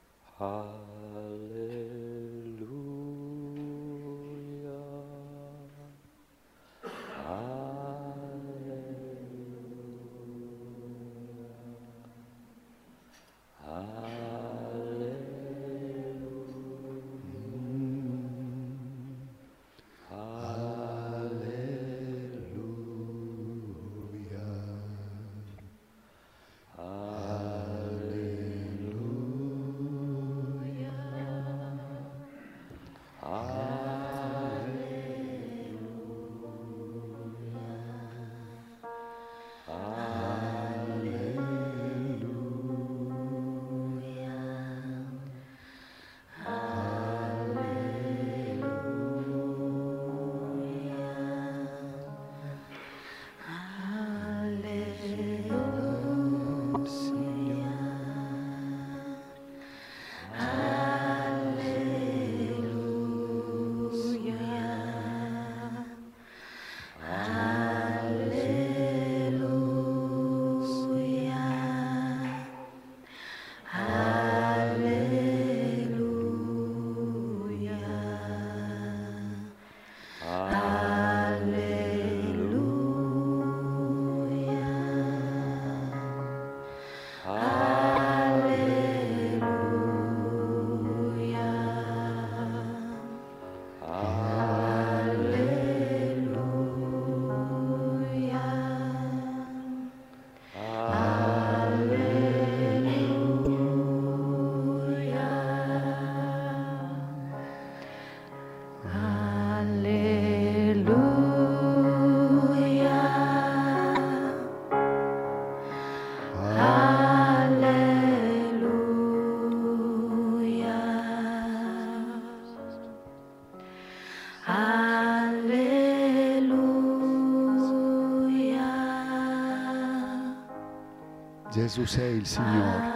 Gesù sei il Signore.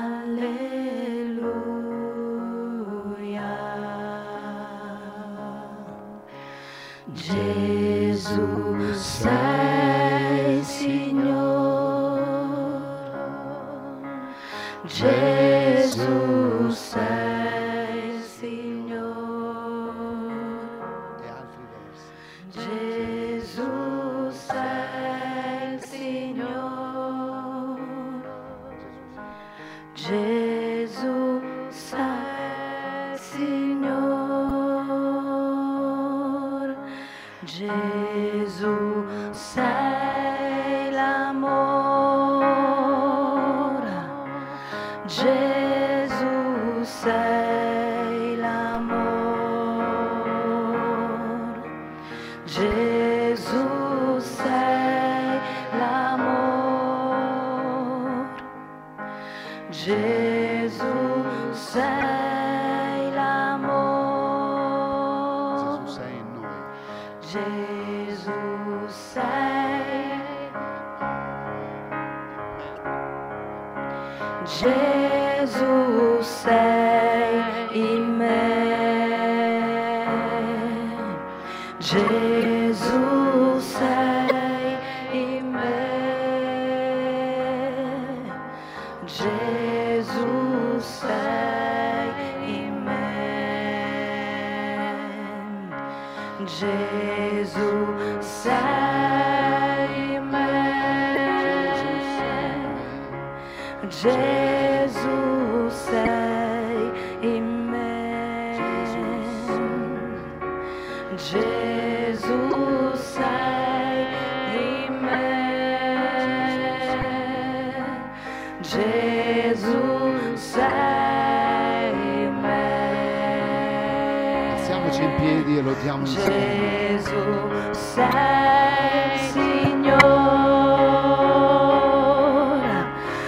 Alleluia. Gesù sei Signore, Gesù sei Signore, E altri versi. Gesù sei Signore, Gesù sei Signore, Gesù sei l'amore, Gesù sei l'amore, Gesù sei l'amore, Gesù sei l'amore, Gesù sei in noi. Gesù sei, Gesù sei in me, Gesù sei in me, Gesù sei in me, Gesù sei in me, Gesù sei in me, Gesù sei in me, Gesù sei in me. Alziamoci in piedi e lo diamo insieme. Gesù sei Signore,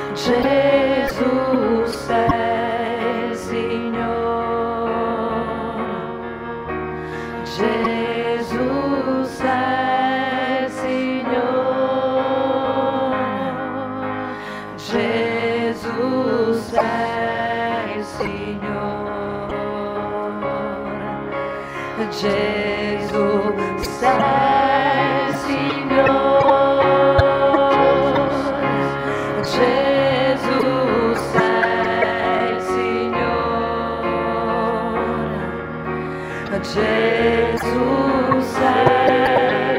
Gesù sei Signore, Gesù sei Signore, Gesù sei Signore, Gesù sei Signore, Gesù sei Signore, Gesù sei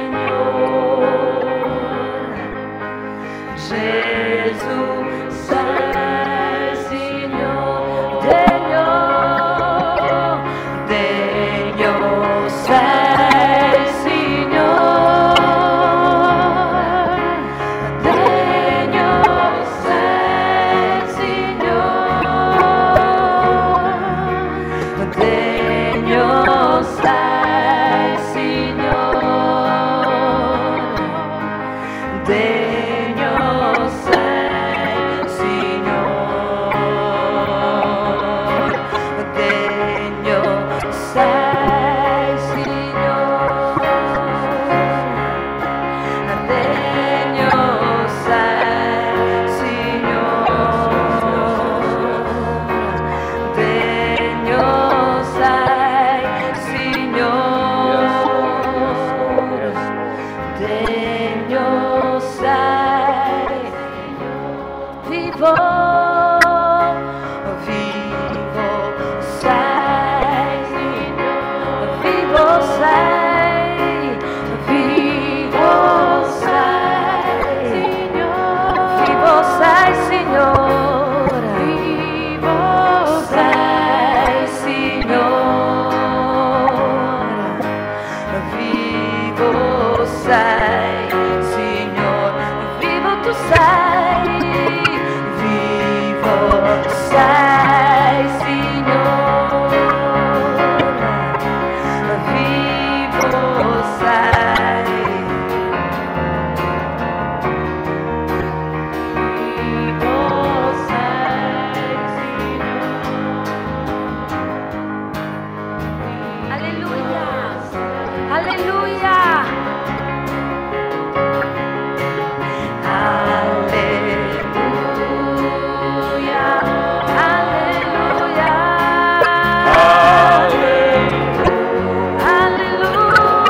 Signore, Gesù sei Signore, degno, degno sei Signore, degno sei Signore, degno sei Signore, degno sei Signore, degno sei Signore, degno sei Signore, degno sei Signore, degno sei, vivo, vivo sei, vivo sei, vivo sei, vivo sei Signore, vivo sei Signore, vivo sei Signore, vivo tu sei, vivo sei Signore, vivo sei, vivo sei Signore. Alleluia, alleluia. Alleluia, alleluia, alleluia,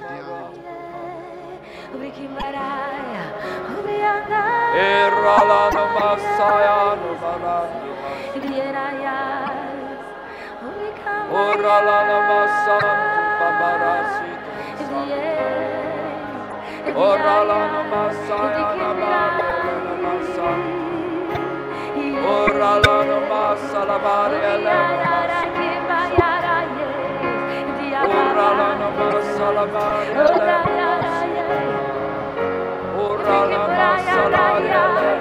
Eralana Masaya Numarando Oralana Masantu Babarasi Oralana Masaya Namarana Masantu Oralana Masala Mariela Oralana Masala Mariela Oralana Masala Mariela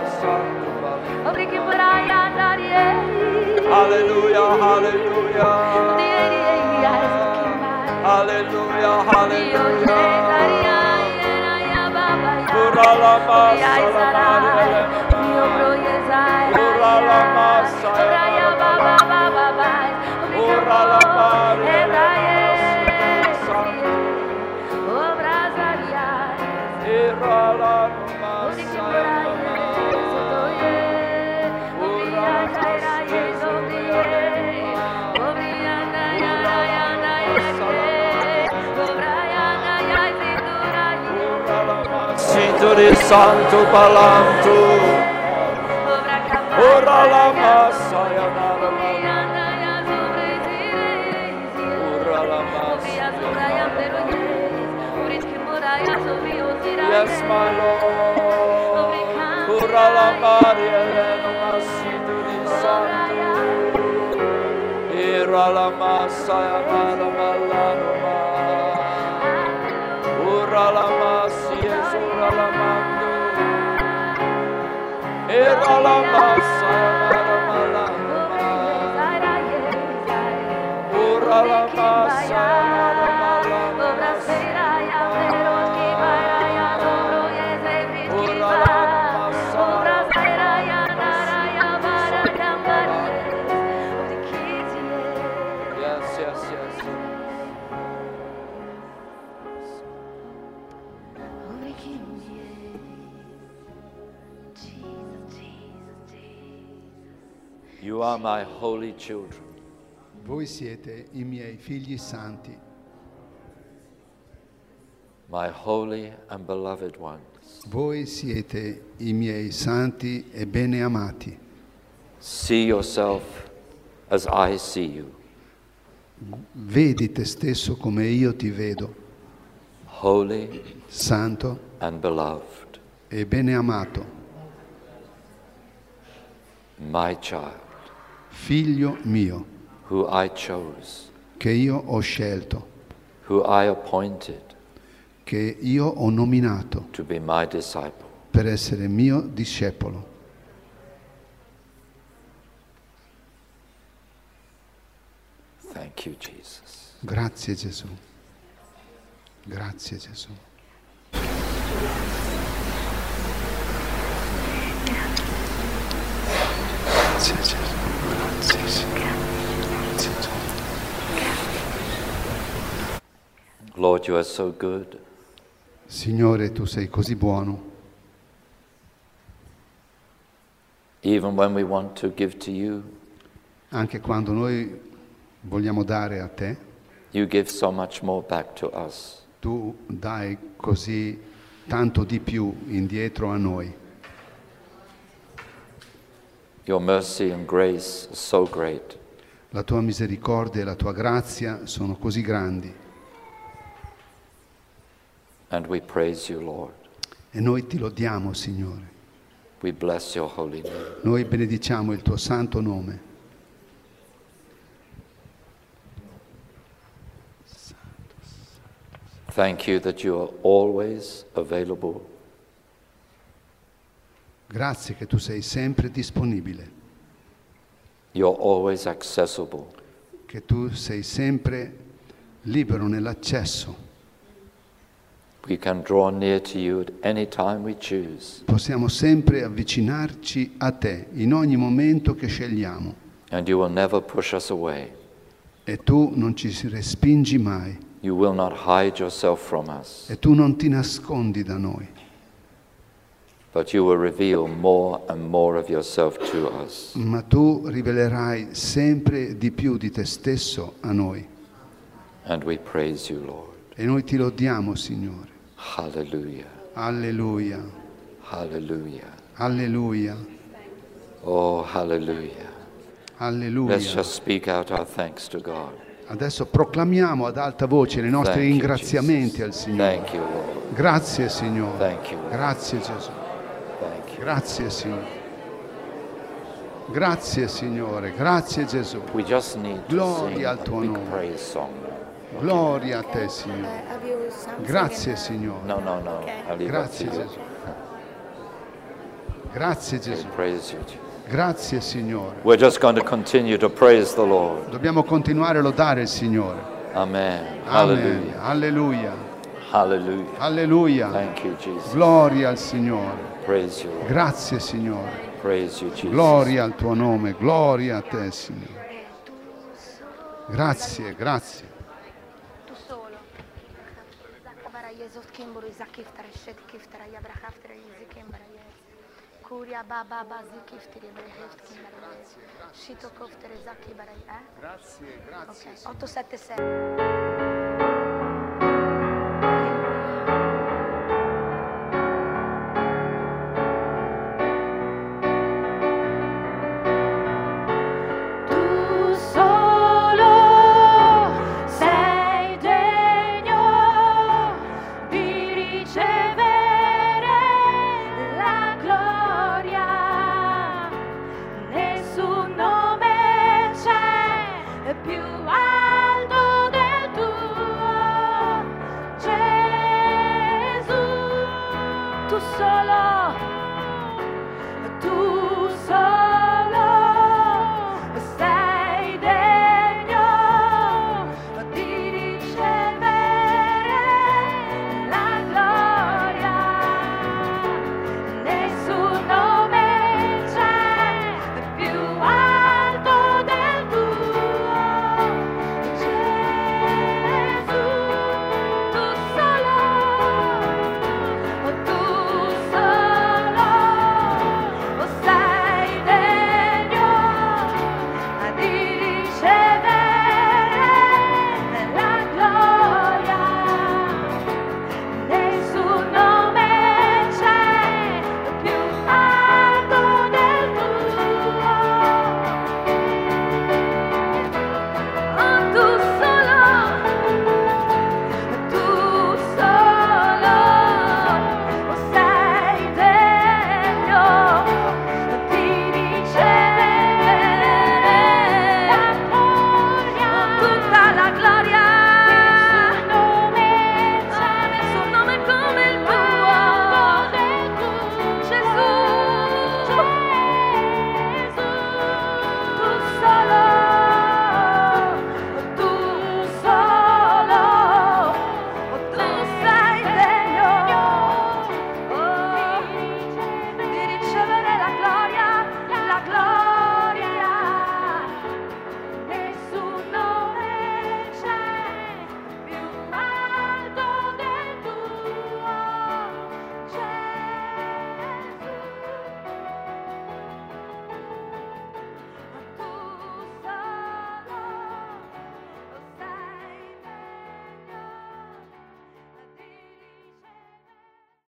Hallelujah, hallelujah. Hallelujah, hallelujah. Urala Masala Mariela Urala Masaya Urala Mariela Irala Sinturi Santo Palanto Ora la Masaya Ora la Masaya Yes, my Lord Ora la Maria Elena Sinturi Santo Ira la Masaya Mala Malano Ora la Masaya Ora la Mando Era la Masaya Mala Ora la Masaya You are my holy children. Voi siete i miei figli santi, My holy and beloved ones. voi siete i miei santi e bene amati. See yourself as I see you. Vedi te stesso come io ti vedo, Holy santo and beloved. e bene amato, My child, figlio mio, who I chose, che io ho scelto, who I appointed che io ho nominato to be my disciple. per essere mio discepolo. Thank you, Jesus. Grazie Gesù. Grazie Gesù. Grazie Gesù. Grazie Gesù. Grazie Gesù. Lord, you are so good. Signore, tu sei così buono. Even when we want to give to you, Anche quando noi vogliamo dare a te, you give so much more back to us. tu dai così tanto di più indietro a noi. Your mercy and grace are so great. La tua misericordia e la tua grazia sono così grandi And we praise you, Lord. e noi ti lodiamo, Signore. We bless your holy name. Noi benediciamo il tuo santo nome. Thank you that you are always available. Grazie che tu sei sempre disponibile, You're always accessible. che tu sei sempre libero nell'accesso. We can draw near to you at any time we choose. Possiamo sempre avvicinarci a te in ogni momento che scegliamo And you will never push us away. e tu non ci respingi mai You will not hide yourself from us. e tu non ti nascondi da noi, But you will reveal more and more of yourself to us. ma tu rivelerai sempre di più di te stesso a noi And we praise you, Lord. E noi ti lodiamo, Signore. Hallelujah. Alleluia. Hallelujah. Alleluia. Oh, hallelujah. Alleluia. Let's just speak out our thanks to God. Adesso proclamiamo ad alta voce i nostri Thank you, ringraziamenti Jesus. al Signore. Thank you, Lord. Grazie, Signore. Thank you. Grazie, Gesù. Thank you. Grazie, Signore. Grazie, Signore. Grazie, Gesù. We just need to Gloria sing al a tuo big nome. praise song now. Gloria a te, Signore. Grazie, Signore. No, no, no. I'll leave that to Grazie, you. Gesù. Grazie, We Gesù. praise you, Jesus. Grazie, Signore. We're just going to continue to praise the Lord. Dobbiamo continuare a lodare il Signore. Amen. Amen. Hallelujah. Alleluia. Hallelujah. Alleluia. Thank you, Jesus. Gloria al Signore. Praise you, Lord. Grazie, Signore. Praise you, Jesus. Gloria al tuo nome. Gloria a te, Signore. Grazie, grazie. Tu solo. Zakabara Yezot Kimburu Zakiftara Shed Kiftara Yabrahaftara Yizikimbara Yez. Kuria Baba Bazikiftiri Breheft Kimbara Yez. Shito Koftere Zakibara. Eh? Grazie, grazie. Ok, otto sette sei.